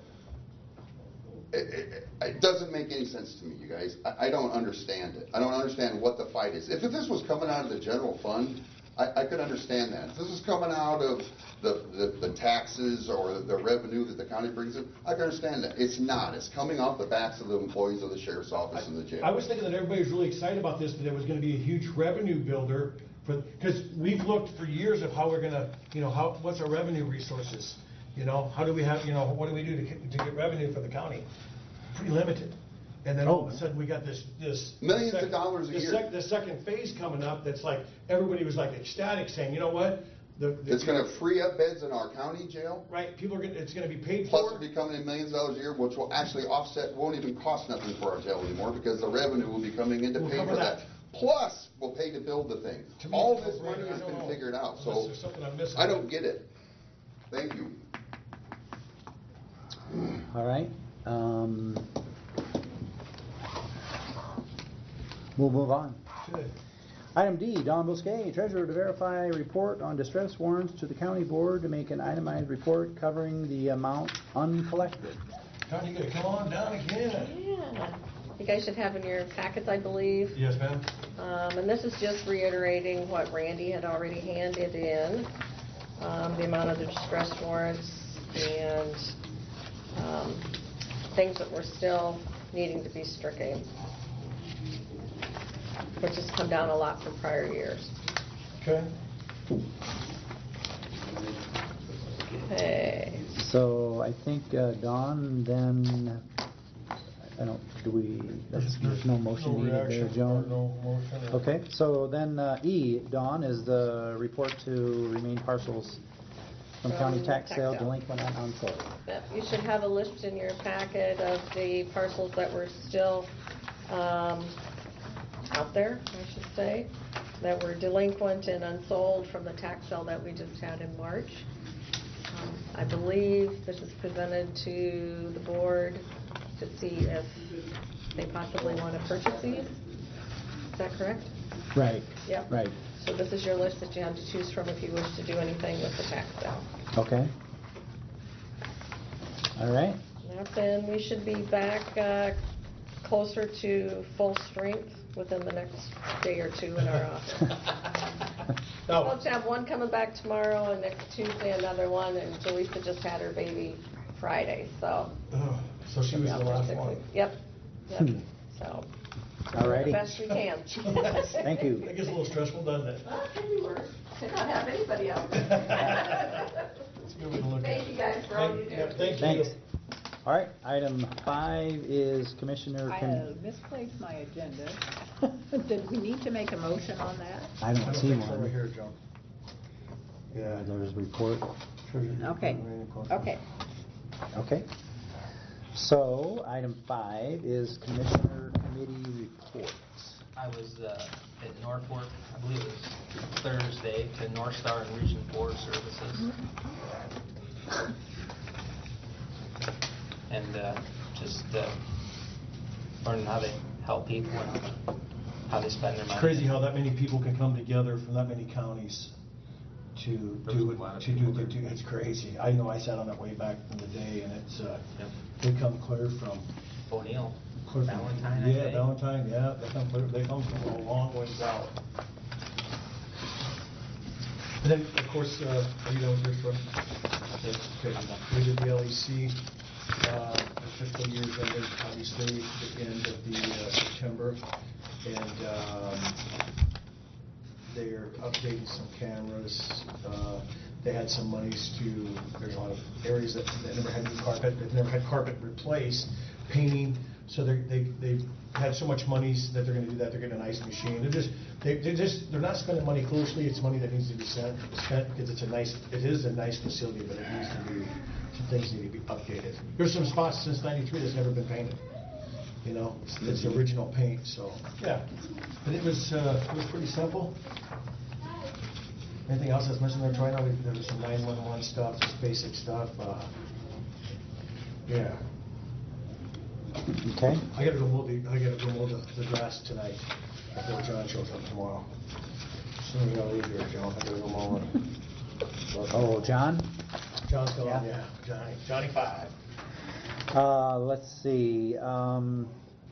it, it, it doesn't make any sense to me, you guys. I, I don't understand it. I don't understand what the fight is. If this was coming out of the general fund, I, I could understand that. If this is coming out of the, the, the taxes or the revenue that the county brings in, I can understand that. It's not. It's coming off the backs of the employees of the sheriff's office and the jail. I was thinking that everybody was really excited about this, that it was gonna be a huge revenue builder for, because we've looked for years of how we're gonna, you know, how, what's our revenue resources? You know, how do we have, you know, what do we do to, get- to get revenue for the county? Pretty limited. And then all of a sudden, we got this, this. Millions of sec- dollars a the year. sec- The second phase coming up, that's like, everybody was like ecstatic, saying, you know what? The, the- It's going to free up beds in our county jail. Right, people are gonna, it's gonna be paid Plus, for. it'll be coming in millions of dollars a year, which will actually offset, won't even cost nothing for our jail anymore because the revenue will be coming in to We'll pay cover for that. that. Plus, we'll pay to build the thing. To me, All it's this no money brainer. has I don't been know. figured out, Unless so there's something I'm missing. I don't get it. Thank you. all right. Um, we'll move on. Good. Item D, Don Bosquet, treasurer, to verify report on distress warrants to the county board to make an itemized report covering the amount uncollected. Don, you gotta come on down again. Yeah. You guys should have in your packets, I believe. Yes, ma'am. Um, and this is just reiterating what Randy had already handed in, um, the amount of the distress warrants and, um, things that were still needing to be stricken, which has come down a lot from prior years. Okay. Okay. So I think, uh, Don, then, I don't, do we, that's- there's no motion No needed there, reaction or Joan? no motion or- Okay, so then, uh, E, Don, is the report to remain parcels from county From tax tax sale sale. delinquent and unsold. Yep, you should have a list in your packet of the parcels that were still um, out there, I should say, that were delinquent and unsold from the tax sale that we just had in March. Um, I believe this is presented to the board to see if they possibly want to purchase these. Is that correct? Right. Yep. Right, So this is your list that you have to choose from if you wish to do anything with the tax sale. okay. All right, Yep, and we should be back uh, closer to full strength within the next day or two in our office. Now- We'll have one coming back tomorrow, and next Tuesday another one, and Jaleesa just had her baby Friday, so. Oh, So she was the last one. Yep, yep, Hmm. so. all The righty. best we can. Thank you. That gets a little stressful, doesn't it? Well, it could be worse, to not have anybody else. It's a good way to look at it. Thank you guys for all you Thank- do. yeah, Thank you. Thanks. All right, item five is Commissioner. I Con- uh, misplaced my agenda. Did we need to make a motion on that? I don't see think so one. right here, Joe. Yeah, there's a report. Okay, okay. Okay. So, item five is Commissioner Committee reports. I was uh, at Norfolk, I believe it was Thursday, to North Star and Region four Services. And uh, just uh, learning how they help people and how they spend their money. It's crazy how that many people can come together from that many counties to do it, to do, to do, it's crazy. I know I sat on that way back in the day, and it's, uh, Yep. they come clear from. O'Neill, Clear from- Valentine, I Yeah, think. Valentine, yeah, they come clear, they come from a long ways out. And then, of course, uh, are you done with your stuff? Okay, we did the L E C, uh, the fiscal year's ended, obviously, the end of the uh, September, and, um, they're updating some cameras, uh, they had some monies to, there's a lot of areas that, that never had new carpet, they've never had carpet replaced, painting, so they're, they, they've had so much monies that they're gonna do that, they're getting an ice machine, they're just, they, they're just, they're not spending money foolishly, it's money that needs to be spent, spent, because it's a nice, it is a nice facility, but it needs to be, some things need to be updated. There's some spots since ninety-three that's never been painted, you know, it's, it's the original paint, so, yeah. But it was, uh, it was pretty simple. Anything else that's missing there, Troy? No, we- there was some nine one one stuff, just basic stuff, uh, yeah. Okay. I gotta go mow the, I gotta go mow the, the grass tonight, before John shows up tomorrow. Soon as we gotta leave here, Joe, I gotta go mow it. Oh, John? John's gone, Yeah. yeah, Johnny, Johnny Five. Uh, let's see, um,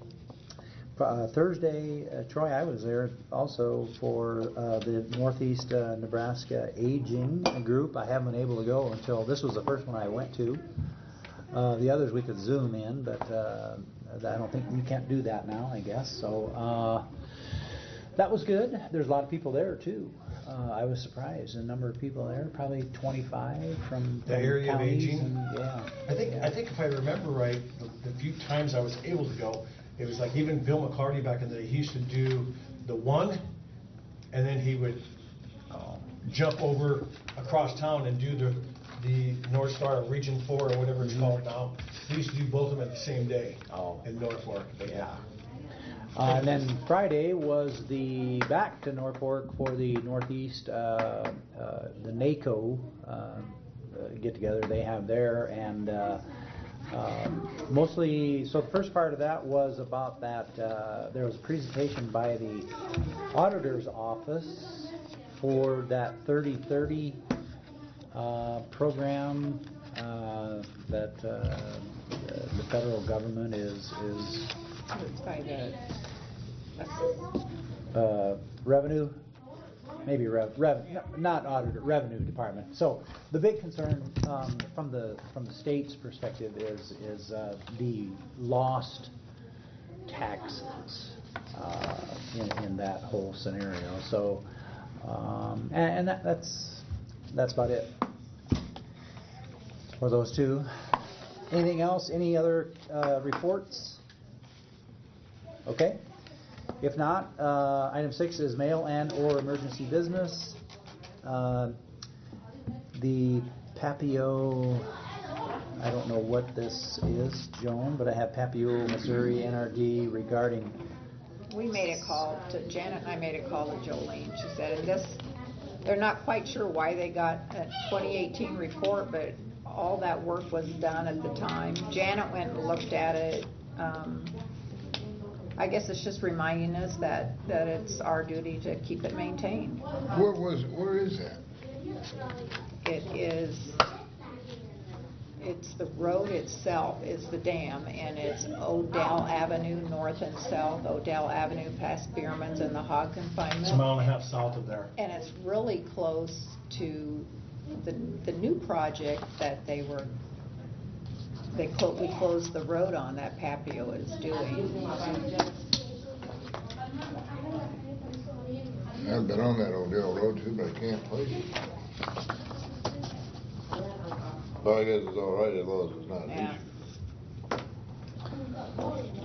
uh, Thursday, uh, Troy, I was there also for, uh, the Northeast uh, Nebraska Aging Group. I haven't been able to go until, this was the first one I went to. Uh, the others we could Zoom in, but, uh, I don't think, you can't do that now, I guess, so, uh, that was good. There's a lot of people there too. Uh, I was surprised, the number of people there, probably twenty-five from, The from area of counties aging? and, yeah. I think, yeah. I think if I remember right, the, the few times I was able to go, it was like even Bill McCarty back in the day, he used to do the one, and then he would uh, jump over across town and do the, the North Star Region four or whatever it's Mhm. called now. He used to do both of them at the same day Oh. in Norfolk, but yeah. Uh, and then Friday was the back to Norfolk for the Northeast, uh, uh, the NACO uh, uh, get together they have there, and uh, um, mostly. So the first part of that was about that. Uh, there was a presentation by the auditor's office for that thirty thirty uh, program uh, that uh, the federal government is is. It's by the, Uh, revenue, maybe rev, rev, no, not auditor, revenue department. So the big concern um, from the from the state's perspective is is uh, the lost taxes uh, in in that whole scenario. So um, and, and that, that's that's about it for those two. Anything else? Any other uh, reports? Okay. If not, uh, item six is mail and or emergency business. Uh, the Papio, I don't know what this is, Joan, but I have Papio, Missouri, N R D regarding. we made a call to, Janet and I made a call to Jolene. She said, and this, they're not quite sure why they got a twenty eighteen report, but all that work was done at the time. Janet went and looked at it. Um, I guess it's just reminding us that, that it's our duty to keep it maintained. Where was, where is that? It is, it's the road itself is the dam, and it's Odell Avenue north and south, Odell Avenue past Bierman's and the hog confinement. It's a mile and a half south of there. And it's really close to the, the new project that they were, they clo- we closed the road on that Papio is doing. I've been on that Odell Road too, but I can't place it. Well, I guess it's all right as long as it's not an Yeah. issue.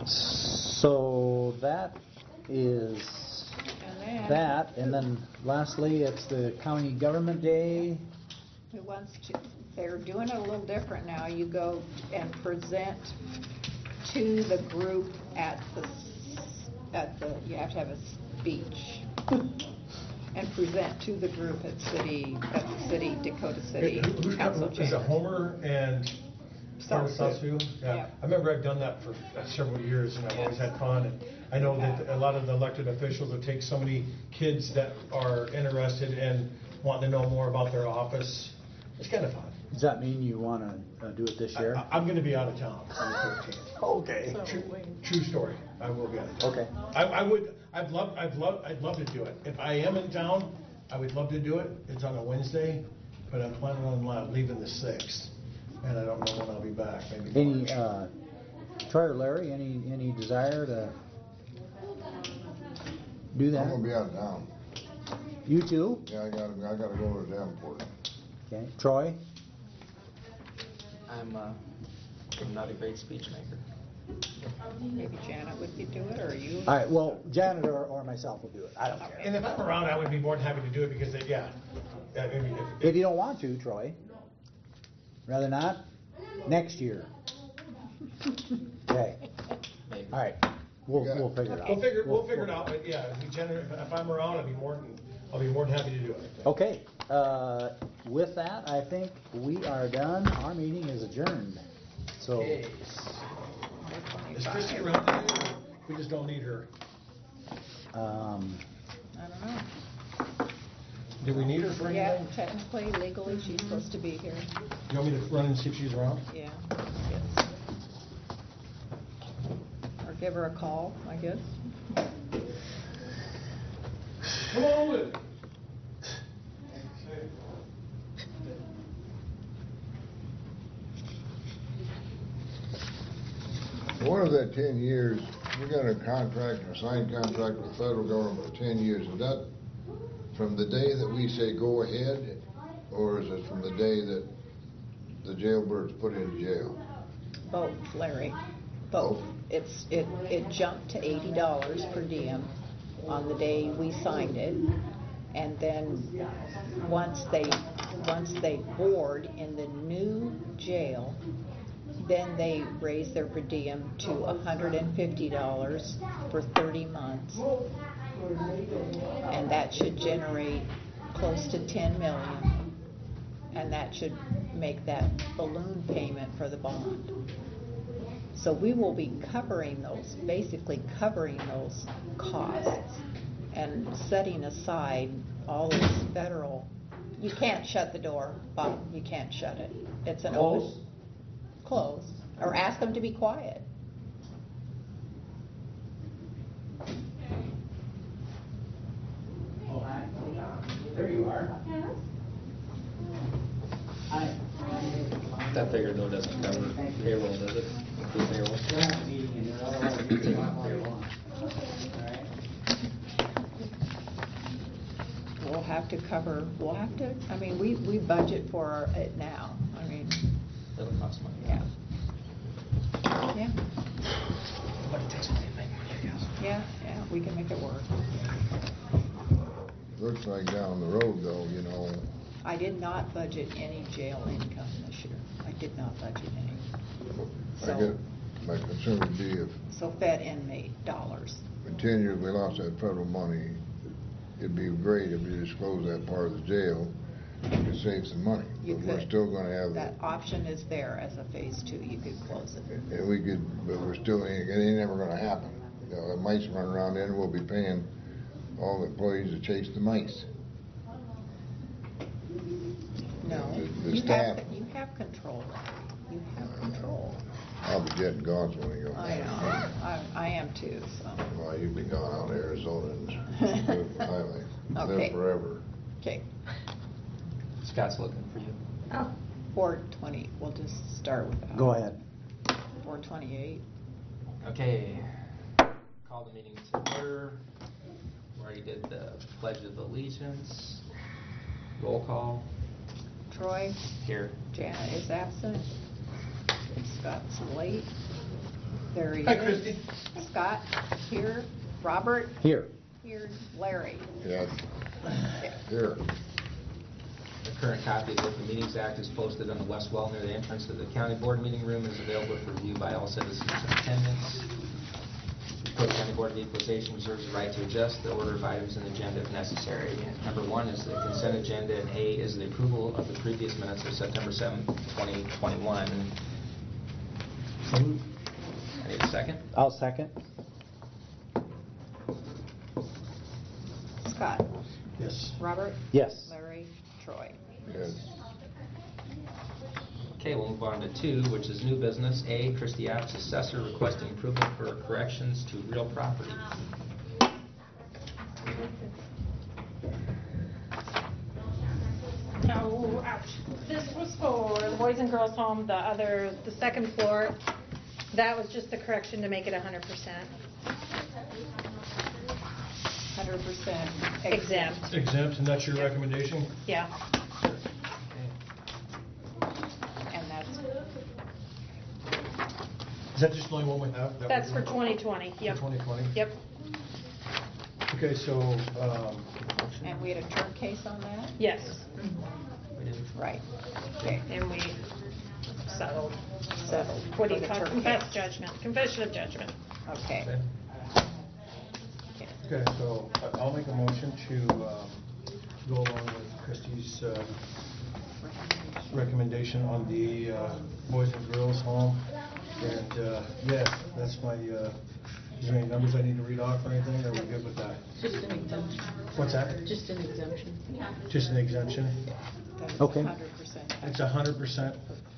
So that is And then- that, and then lastly, it's the county government day. Who wants to, they're doing it a little different now. You go and present to the group at the, at the, you have to have a speech. And present to the group at city, at the city, Dakota City Who- who's Council got- Is it Chambers. Homer and part of Southview. Southview? Yeah. Yeah. I remember I've done that for uh, several years, and I've always had fun. And I know that a lot of the elected officials will take so many kids that are interested and want to know more about their office. It's kind of fun. Does that mean you want to do it this year? I- I'm going to be out of town on the thirteenth. Okay. True, true story. I will be out of town. Okay. I, I would, I'd love, I'd love, I'd love to do it. If I am in town, I would love to do it. It's on a Wednesday, but I'm planning on uh, leaving the sixth, and I don't know when I'll be back. Maybe Any, March. uh, Troy or Larry, any, any desire to do that? I'm gonna be out of town. You too? Yeah, I gotta, I gotta go to Davenport. Okay. Troy? I'm, uh, I'm not a great speech maker. Maybe Janet would be do it, or you? All right, well, Janet or, or myself will do it. I don't care. And if I'm around, I would be more than happy to do it because, they, yeah. I mean, if, If you don't want to, Troy, rather not, next year. Okay. Maybe. All right, we'll, we'll figure it out. We'll figure, we'll figure it out, but yeah, if, we gener- if I'm around, I'll be more than, I'll be more than happy to do it. Okay, uh, with that, I think we are done. Our meeting is adjourned. So, Okay. Is Christie around? We just don't need her. um, I don't know. Do we need her for Yeah, anything? technically, legally, she's supposed to be here. You want me to run and see if she's around? Yeah, I guess. Or give her a call, I guess. Come on with it. What is that ten years, we got a contract, a signed contract with the federal government for ten years, is that from the day that we say go ahead, or is it from the day that the jailbird's put in jail? Both, Larry, both. It's, it, it jumped to eighty dollars per diem on the day we signed it. And then, once they, once they board in the new jail, then they raise their per diem to one hundred fifty dollars for thirty months. And that should generate close to ten million. And that should make that balloon payment for the bond. So we will be covering those, basically covering those costs and setting aside all those federal, you can't shut the door, Bob, you can't shut it. It's an open. Close? Close, or ask them to be quiet. there you are. That figure though doesn't cover payroll, does it? Include payroll? We'll have to cover, we'll have to, I mean, we, we budget for it now, I mean, It'll cost money. yeah. Yeah, Nobody takes money to make money, I guess. yeah, yeah, we can make it work. Looks like down the road though, you know, I did not budget any jail income this year. I did not budget any. I So, get, my concern would be if so Fed inmate dollars. in ten years we lost that federal money, it'd be great if you just close that part of the jail, you could save some money. You But we're could. still gonna have, That option is there as a phase two, you could close it. and we could, but we're still, it ain't never gonna happen. You know, the mice run around there and we'll be paying all the employees to chase the mice. No, The- the you staff- have, you have control, you have control. I'll be dead and gone when we go. I know, I, I am too, so. Well, you've been gone out to Arizona and live highway, Okay. live forever. Okay, Scott's looking for you. oh, four twenty, we'll just start with that. Go ahead. Four twenty-eight. Okay, call the meeting to order. We already did the pledge of allegiance. Roll call. Troy, Here. Janet is absent. Scott's late. There he Hi, is. Christie. Scott, here. Robert, Here. here. Larry. Yes. Here. The current copy of the Open Meetings Act is posted on the west wall near the entrance to the county board meeting room and is available for review by all citizens in attendance. The Dakota County Board of Equalization reserves the right to adjust the order of items in the agenda if necessary. Number one is the consent agenda, and A is the approval of the previous minutes of September seventh, twenty twenty-one. So moved. I need a second. I'll second. Scott, Yes. Robert, Yes. Larry, Troy. Yes. Okay, we'll move on to two, which is new business. A, Christie Apps Assessor requesting approval for corrections to real property. Oh, ouch. This was for the Boys and Girls Home, the other, the second floor. That was just the correction to make it one hundred percent one hundred percent exempt. Exempt, and that's your recommendation? Yeah. And that's, Is that just the only one we have? that That's we're for doing? twenty twenty, yep. twenty twenty? Yep. Okay, so, um, and we had a turn case on that? Yes. Right. Okay. And we settled. Settled. What do for you the call it? turn Confess case. judgment, confession of judgment. Okay. okay, so I- I'll make a motion to um, go along with Christie's uh, recommendation on the uh, Boys and Girls Home. And, uh, yeah, that's my, uh, is there any numbers I need to read off or anything, or are we good with that? Just an exemption. What's that? Just an exemption. Just an exemption? That's Okay. one hundred percent. It's a hundred percent?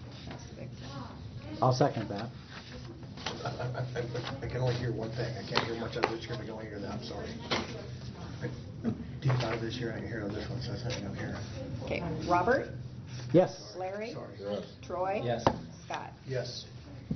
I'll second that. I, I, I- I can only hear one thing. I can't hear much of this here. I can only hear that. I'm sorry. I- Deep out of this here, I can hear on this one, so that's nothing I'm hearing. Okay. Robert, Yes. Larry, Sorry. Yes. Troy. Yes. Scott. Yes.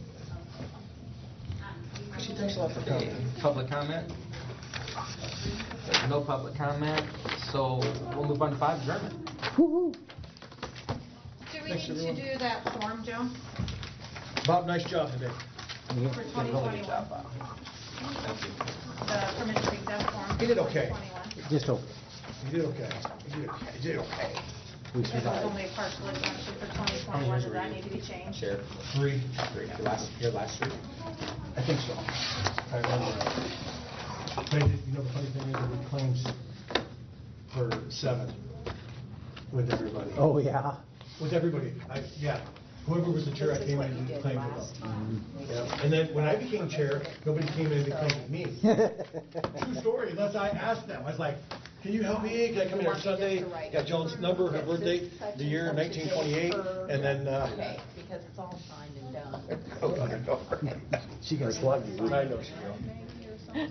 Christie, thanks a lot for Okay, coming. public comment? There's no public comment, so we'll move on to five, adjournment. Woo-hoo. Do we Thanks, need to everyone. do that form, Joe, Bob, nice job today. for twenty twenty-one? Thank you. The permission exempt form? You did okay. Just okay. You did okay. You did okay. You did okay. We This is survived. only a partial exemption for twenty twenty-one, does that need to be changed? Sheriff? Three. Three. Your last, your last three? I think so. I remember. But you know, the funny thing is, that we claims for seven with everybody. Oh, yeah. With everybody. I, yeah. Whoever was the chair, I This is came what in you and did claimed last for time. them. Yeah. And then when I became chair, nobody came in and claimed me. True story, unless I asked them. I was like, can you help me? Can I come in on Sunday? Got Joan's number, her birth date, the year nineteen twenty-eight, and then, uh. Okay, because it's all signed and done. Oh, I know. She can slug you. I know she will.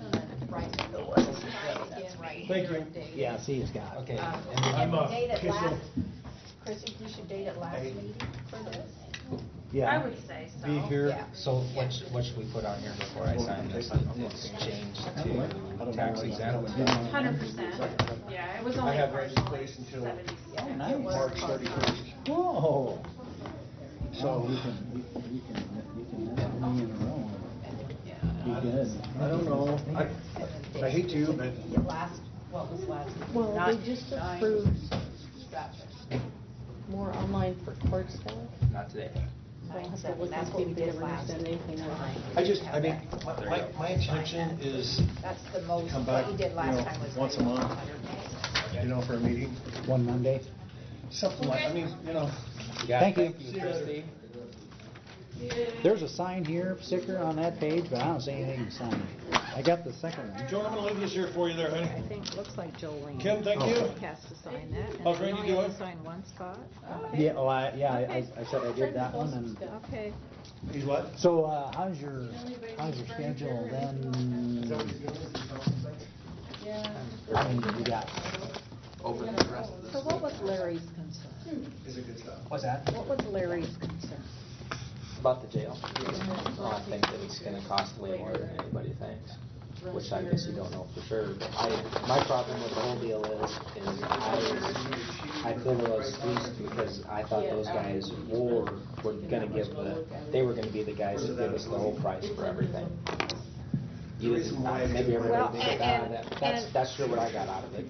Thank you. Yeah, see, it's got. Okay. Um, and then- I'm, uh, Date it okay, so- last, Chrissy, we should date it last meeting for this? Yeah. I would say so. Be here. Yeah. So what, sh- what should we put on here before I sign this? It's changed to tax exempt. Hundred percent, yeah, it was I only have ready partially place until seventy. March thirty-first. Whoa. So we can, we can, we can, we can have me in a row. Be good. I don't know. I, I hate to, but The last, what was last? meeting? Well, Not they just nine- approved Gotcha. more online for court stuff. Not today. So I'll have to Seven, look that's and what see we if they did ever last send anything out. time. I just, Have I mean, that. my, my- my intention is That's the most, come what back, you you did last know, time was. once a maybe month, one hundred days. you know, for a meeting. One Monday. Something like, I mean, you know. You got it. Thank you. Thank you, Christie. There's a sign here, sticker on that page, but I don't see anything to sign. I got the second one. Joan, I'm gonna leave this here for you there, honey. I think, looks like Jolene. Kim, thank you. Has to sign that. and How's then Randy you only have doing? to Sign one spot. Yeah, oh, I, yeah, I, I I said I did that one, and Okay. He's what? so, uh, how's your, how's your schedule then? Yeah. I mean, you got, Over the rest of So this. what was Larry's concern? Is it good stuff? What's that? What was Larry's concern? About the jail? Well, I think that it's gonna cost way more than anybody thinks. which I guess you don't know for sure. But I, my problem with the whole deal is, is I, I feel a little squeezed because I thought those guys were, were gonna give the, they were gonna be the guys that give us the whole price for everything. You didn't, maybe Well, everybody did, and- that, that, that's, and- that's sure what I got out of it.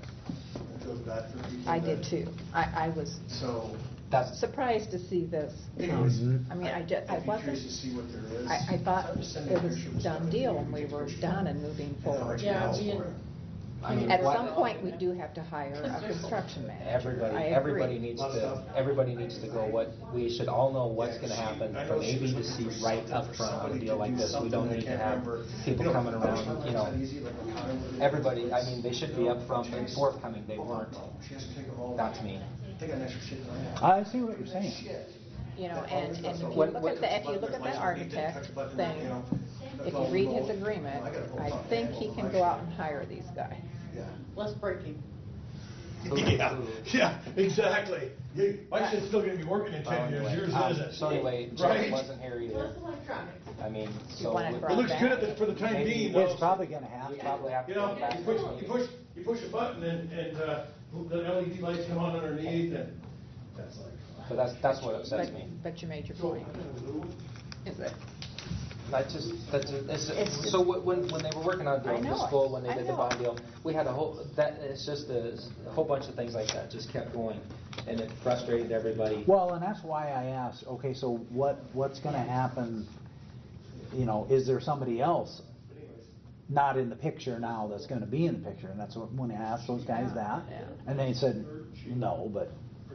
I did too. I, I was That's surprised to see this. Anyways, Um, I mean, I just, I I'd be wasn't, curious to see what there is. I, I thought I'm just sending it a was picture of the done stuff deal that and we you were can done and moving forward. Yeah, we had- I mean, At what- some point, we do have to hire a construction manager. Everybody, I agree. everybody needs to, everybody needs to go, what, we should all know what's gonna happen from A, B to C right up front with a deal like this. We don't need to have people coming around, you know. Everybody, I mean, they should be upfront and forthcoming, they weren't. That's me. I see what you're saying. You know, and, and if you What- look what- at the, if you look at the architect thing, if you read his agreement, I think he can go out and hire these guys. Let's break him. Yeah, yeah, exactly. You- My shit's still gonna be working in So ten years, anyway, yours um, isn't. So anyway, Right? Jim wasn't here either. Let's electronics. I mean, You so. want it we- brought It looks back? good at the, for the time Maybe being, It's though. probably gonna have You to. probably have to You know, go back you to push, the you meeting. push, you push a button and, and, uh, the L E D lights come on underneath and that's like. So that's, that's what upsets But, me. but you made your point. Is it? I just, that's, it's, It's just- so wh- when, when they were working on I doing know the it. school, when they I did the know bond it. deal, we had a whole, that, it's just a, a whole bunch of things like that just kept going, and it frustrated everybody. Well, and that's why I asked, okay, so what, what's gonna happen, you know, is there somebody else not in the picture now that's gonna be in the picture? And that's what, when I asked those guys that, Yeah. and they said, no, but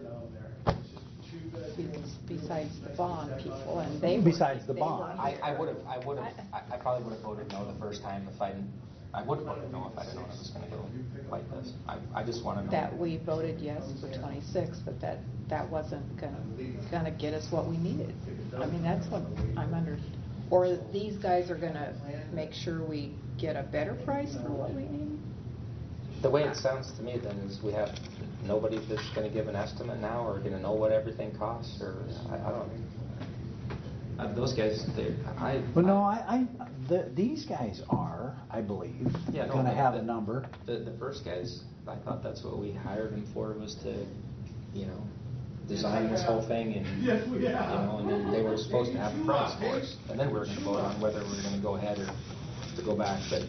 Besides the bond people, and they were. Besides the they bond. were I, here. I would've, I would've, I, I probably would've voted no the first time if I didn't, I would've voted no if I didn't know it was gonna go like this. I, I just wanna know. That we voted yes for twenty-six, but that, that wasn't gonna, gonna get us what we needed. I mean, that's what I'm under, or these guys are gonna make sure we get a better price for what we need? The way it sounds to me then is we have nobody that's gonna give an estimate now or gonna know what everything costs, or, I, I don't. Uh, those guys, they, I. But no, I, I, the, these guys are, I believe, Yeah, no, gonna but have the- a number. The, the first guys, I thought that's what we hired them for, was to, you know, design this whole thing and, Yes, we you have. know, and then they were supposed to have a price for us. And then we were gonna vote on whether we were gonna go ahead or to go back, but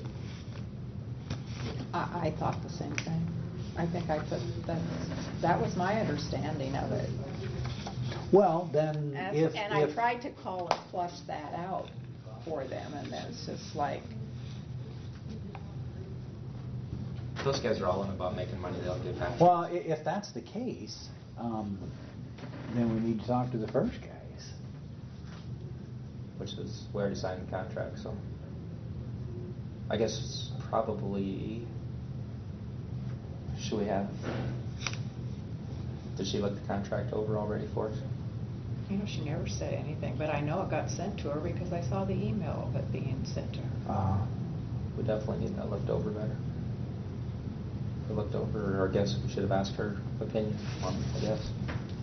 I, I thought the same thing. I think I put, that, that was my understanding of it. Well, then, And, if, and I if, tried to call and flush that out for them, and then it's just like, those guys are all in about making money they'll get back. well, i- if that's the case, um, then we need to talk to the first guys. Which is, we already signed the contract, so. I guess it's probably, should we have, did she look the contract over already for us? you know, she never said anything, but I know it got sent to her because I saw the email of it being sent to her. Uh, We definitely need that looked over better. We looked over, or I guess we should have asked her opinion on it, I guess.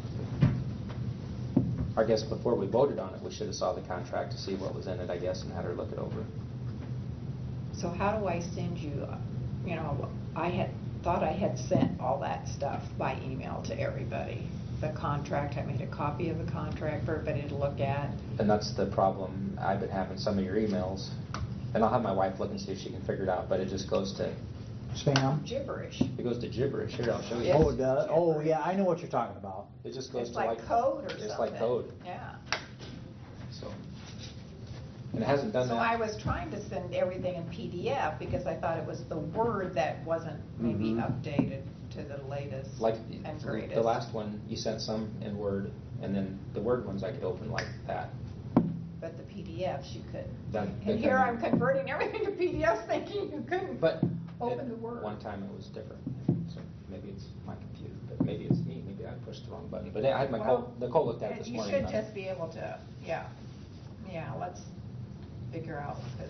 I guess before we voted on it, we should have saw the contract to see what was in it, I guess, and had her look it over. So how do I send you, you know, I had, thought I had sent all that stuff by email to everybody. The contract, I made a copy of the contract for everybody to look at. And that's the problem. I've been having some of your emails, and I'll have my wife look and see if she can figure it out, but it just goes to, spam? Gibberish. it goes to gibberish. Here, I'll show you. Oh, it does? Oh, yeah, I know what you're talking about. It just goes It's to like. like code or something. It's like code, Yeah. so. And it hasn't done So that. I was trying to send everything in P D F because I thought it was the Word that wasn't maybe Mhm. updated to the latest Like, and greatest. the last one, you sent some in Word, and then the Word ones I could open like that. But the P D Fs you couldn't. That- that And here I'm kinda- converting everything to P D Fs thinking you couldn't But open at the Word. one time it was different, so maybe it's my computer, but maybe it's me, maybe I pushed the wrong button. But I had Nicole, Well, Nicole looked at it this You morning. should and I- just be able to, yeah, yeah, let's figure out, because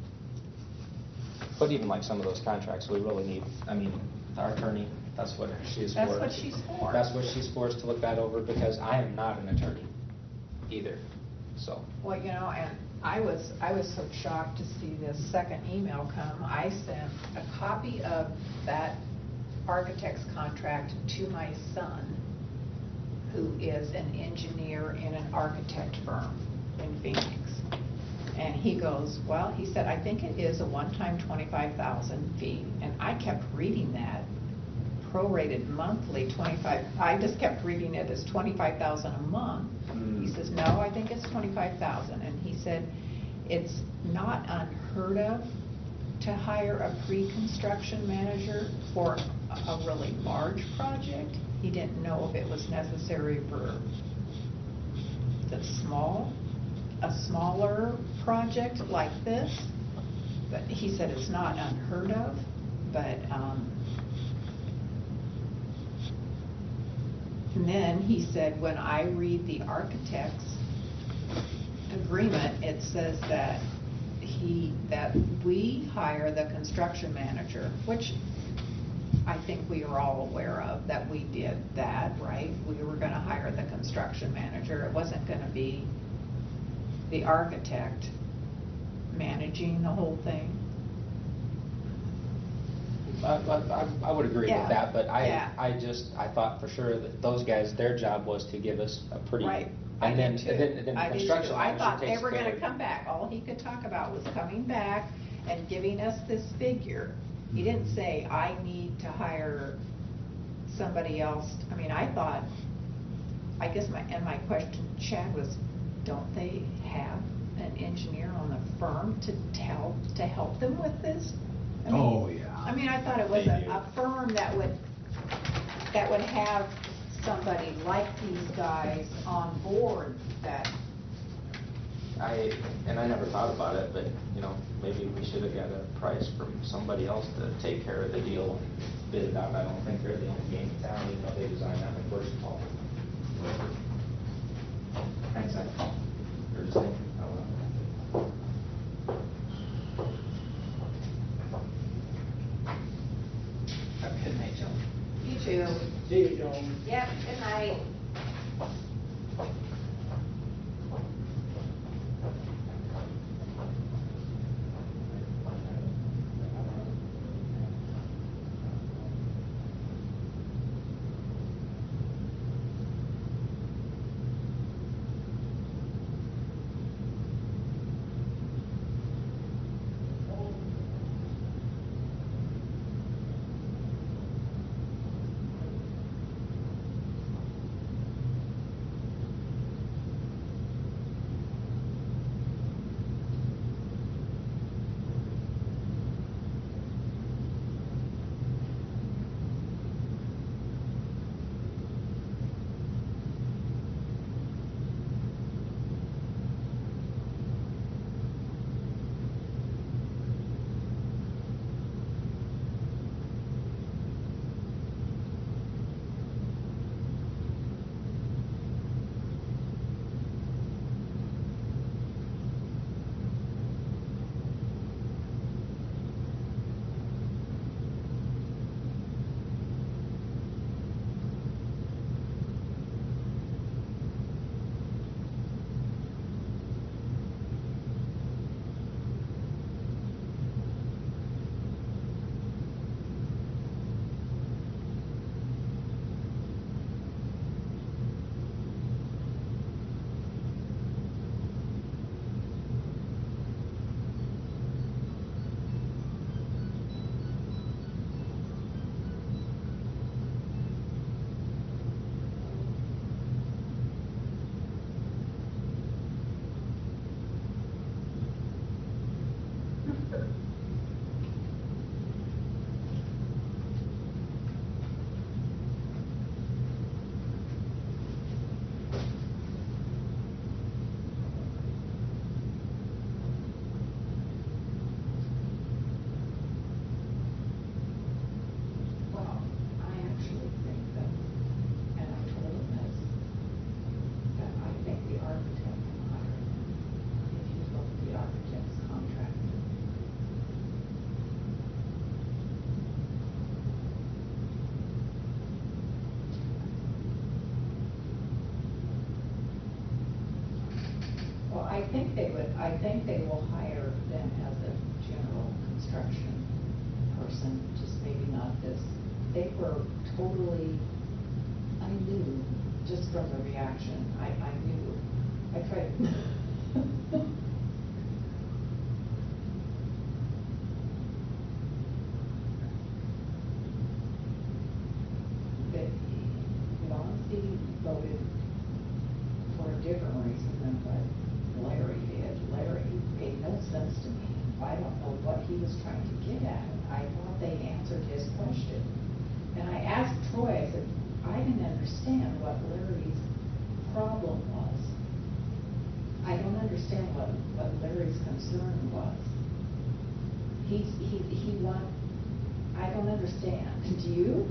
But even like some of those contracts, we really need, I mean, our attorney, that's what she's for. that's what she's for. That's what she's for, is to look that over, because I am not an attorney either. so. Well, you know, and I was, I was so shocked to see this second email come. I sent a copy of that architect's contract to my son, who is an engineer in an architect firm in Phoenix. And he goes, well, he said, I think it is a one-time twenty-five thousand fee. And I kept reading that, prorated monthly, twenty-five, I just kept reading it as twenty-five thousand a month. He says, no, I think it's twenty-five thousand. And he said, it's not unheard of to hire a pre-construction manager for a a really large project. He didn't know if it was necessary for the small, a smaller project like this. But he said it's not unheard of, but, um, and then he said, when I read the architect's agreement, it says that he, that we hire the construction manager, which I think we are all aware of, that we did that, right? We were gonna hire the construction manager. It wasn't gonna be the architect managing the whole thing. I, I, I would agree Yeah. with that, but I, Yeah. I just, I thought for sure that those guys, their job was to give us a pretty. Right. I And then, did too. and then, and then I the did construction too. I manager thought they takes were care gonna of- come back. All he could talk about was coming back and giving us this figure. He didn't say, I need to hire somebody else. I mean, I thought, I guess my, and my question, Chad, was, don't they have an engineer on the firm to tell, to help them with this? I mean- Oh, yeah. I mean, I thought it was They a, do. a firm that would, that would have somebody like these guys on board that, I, and I never thought about it, but, you know, maybe we should have got a price from somebody else to take care of the deal and bid it out. I don't think they're the only game in town, even though they designed that one first of all. Thanks, I, you're just thinking, I don't know. Have a good night, Joe. you two. See you, Joan. Yep, good night. I think they would, I think they will hire them as a general construction person, just maybe not this. They were totally, I knew, just from the reaction, I, I knew. I tried. But Lonzie voted for a different reason than what Larry did. Larry made no sense to me. I don't know what he was trying to get at. I thought they answered his question. And I asked Troy, I said, I didn't understand what Larry's problem was. I don't understand what, what Larry's concern was. He's, he, he want, I don't understand. Do you?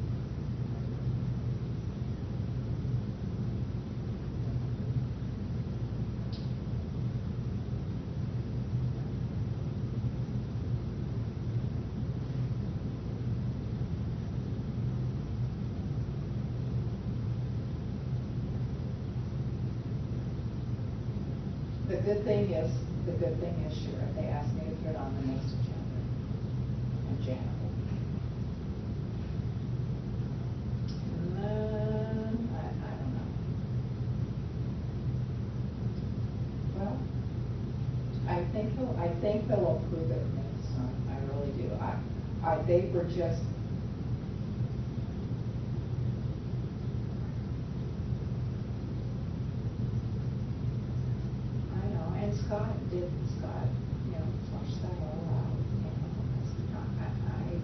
The good thing is, the good thing is, Sheriff, they asked me to put it on the next agenda. And Janet will be. Um, I, I don't know. Well, I think they'll, I think they'll approve it next time. I really do. I, I, they were just, Scott did, Scott, you know, flush that all out, you know, I, I,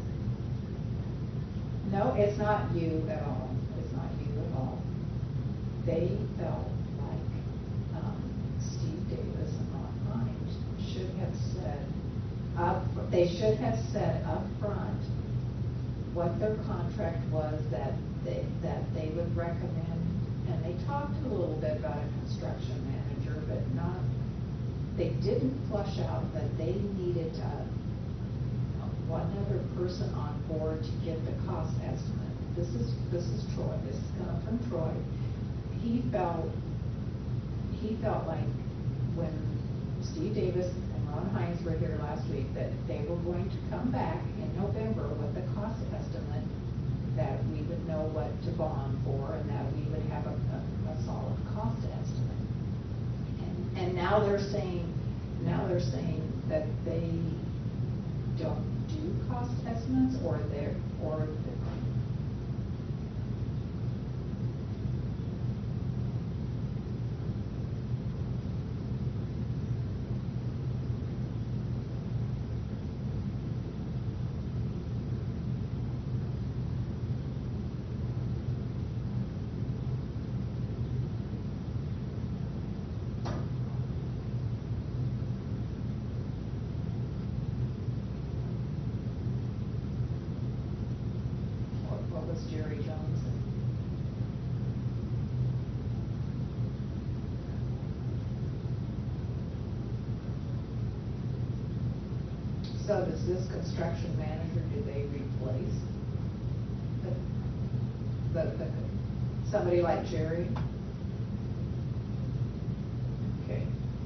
no, it's not you at all, it's not you at all. They felt like, um, Steve Davis and Ron Hines should have said, up, they should have said up front what their contract was that they, that they would recommend, and they talked a little bit about a construction manager, but not, they didn't flush out that they needed uh, one other person on board to get the cost estimate. This is this is Troy. This is coming from Troy. He felt he felt like when Steve Davis and Ron Hines were here last week that they were going to come back in November with the cost estimate, that we would know what to bond for and that we would have a, a, a solid cost estimate. And now they're saying, now they're saying that they don't do cost estimates, or they're, or Jerry Jones. So does this construction manager, do they replace the, the, the somebody like Jerry? Okay.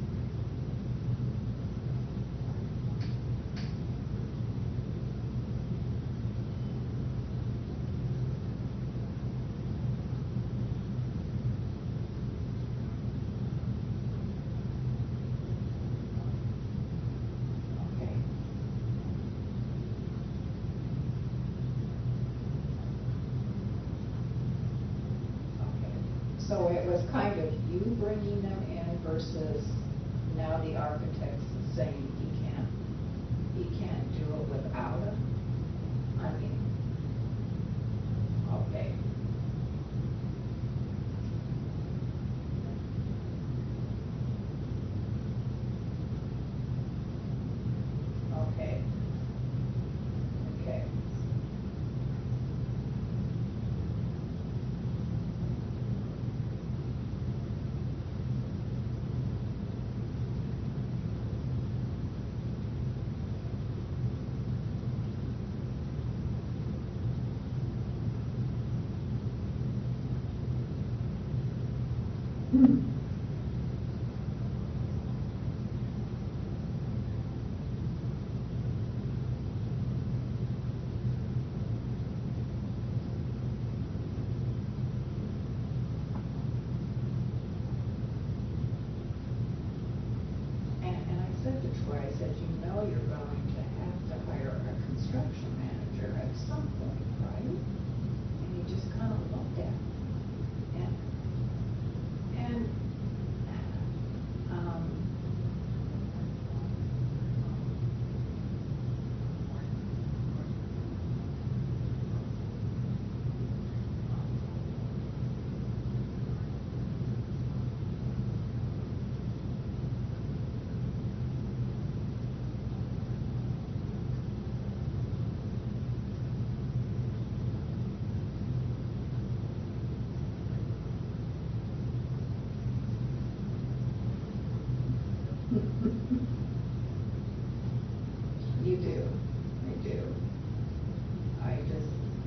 So it was kind of you bringing them in versus now the architect's saying he can't, he can't do it without them? I mean, okay. Okay. Okay. said to Troy, I said, you know you're going to have to hire a construction manager at some point, right? And he just kind of looked at me. And, and, um, you do, I do. I just,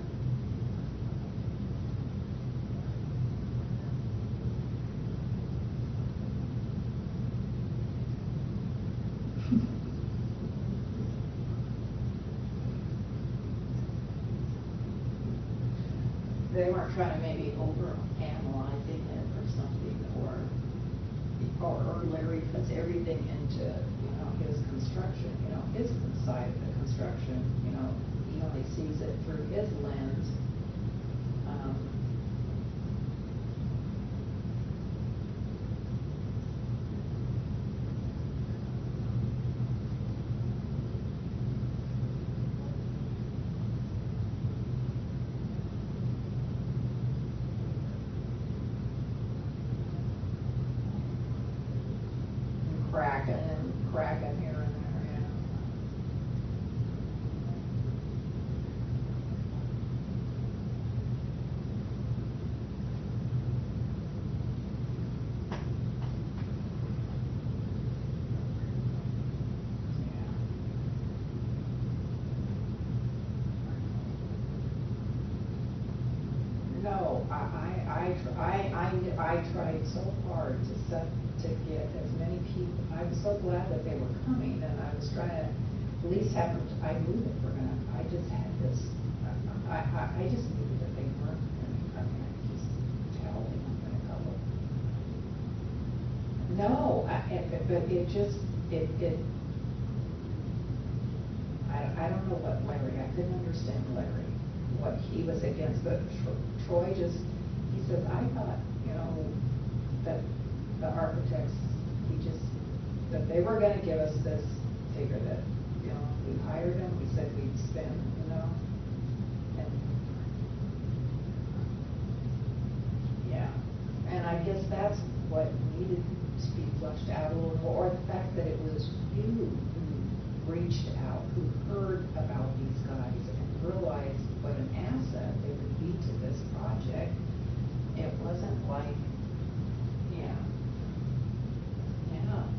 they weren't trying to maybe over-analyzing it or something, or, or or Larry puts everything into, you know, his construction, you know, his side of the construction, you know, he only sees it through his lens. Um, cracking and cracking here and there, yeah. No, I, I, I, tr- I, I, I tried so hard to set, to get as many people, I was so glad that they were coming, and I was trying to at least have them, I knew that we're gonna, I just had this, I, I, I just knew that they weren't gonna come in, I just tell them I'm gonna go. No, I, it- but but it just, it, it, I, I don't know what Larry, I couldn't understand Larry, what he was against, but Tro- Troy just, he says, I thought, you know, that the architects, he just, that they were gonna give us this figure that, you know, we hired them, we said we'd spend, you know, and, yeah, and I guess that's what needed to be flushed out a little more, or the fact that it was you who reached out, who heard about these guys and realized what an asset they would be to this project. It wasn't like, yeah, yeah.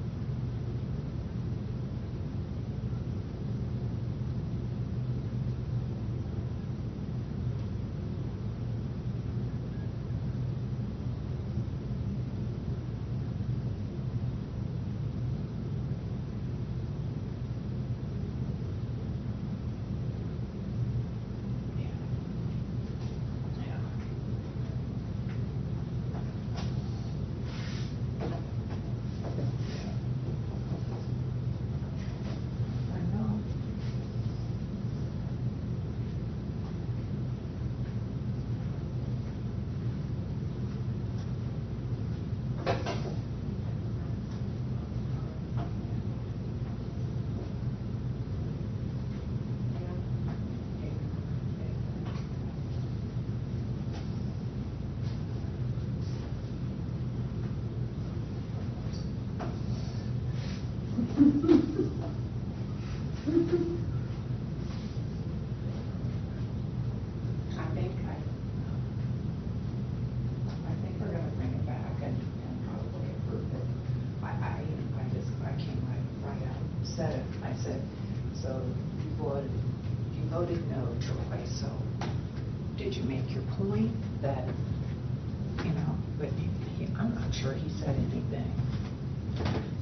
I think I, I think we're gonna bring it back and, and probably approve it. I, I, I just, I came right, right out and said it. I said, so you voted, you voted no, Troy, so did you make your point that, you know, but he, he- I'm not sure he said anything.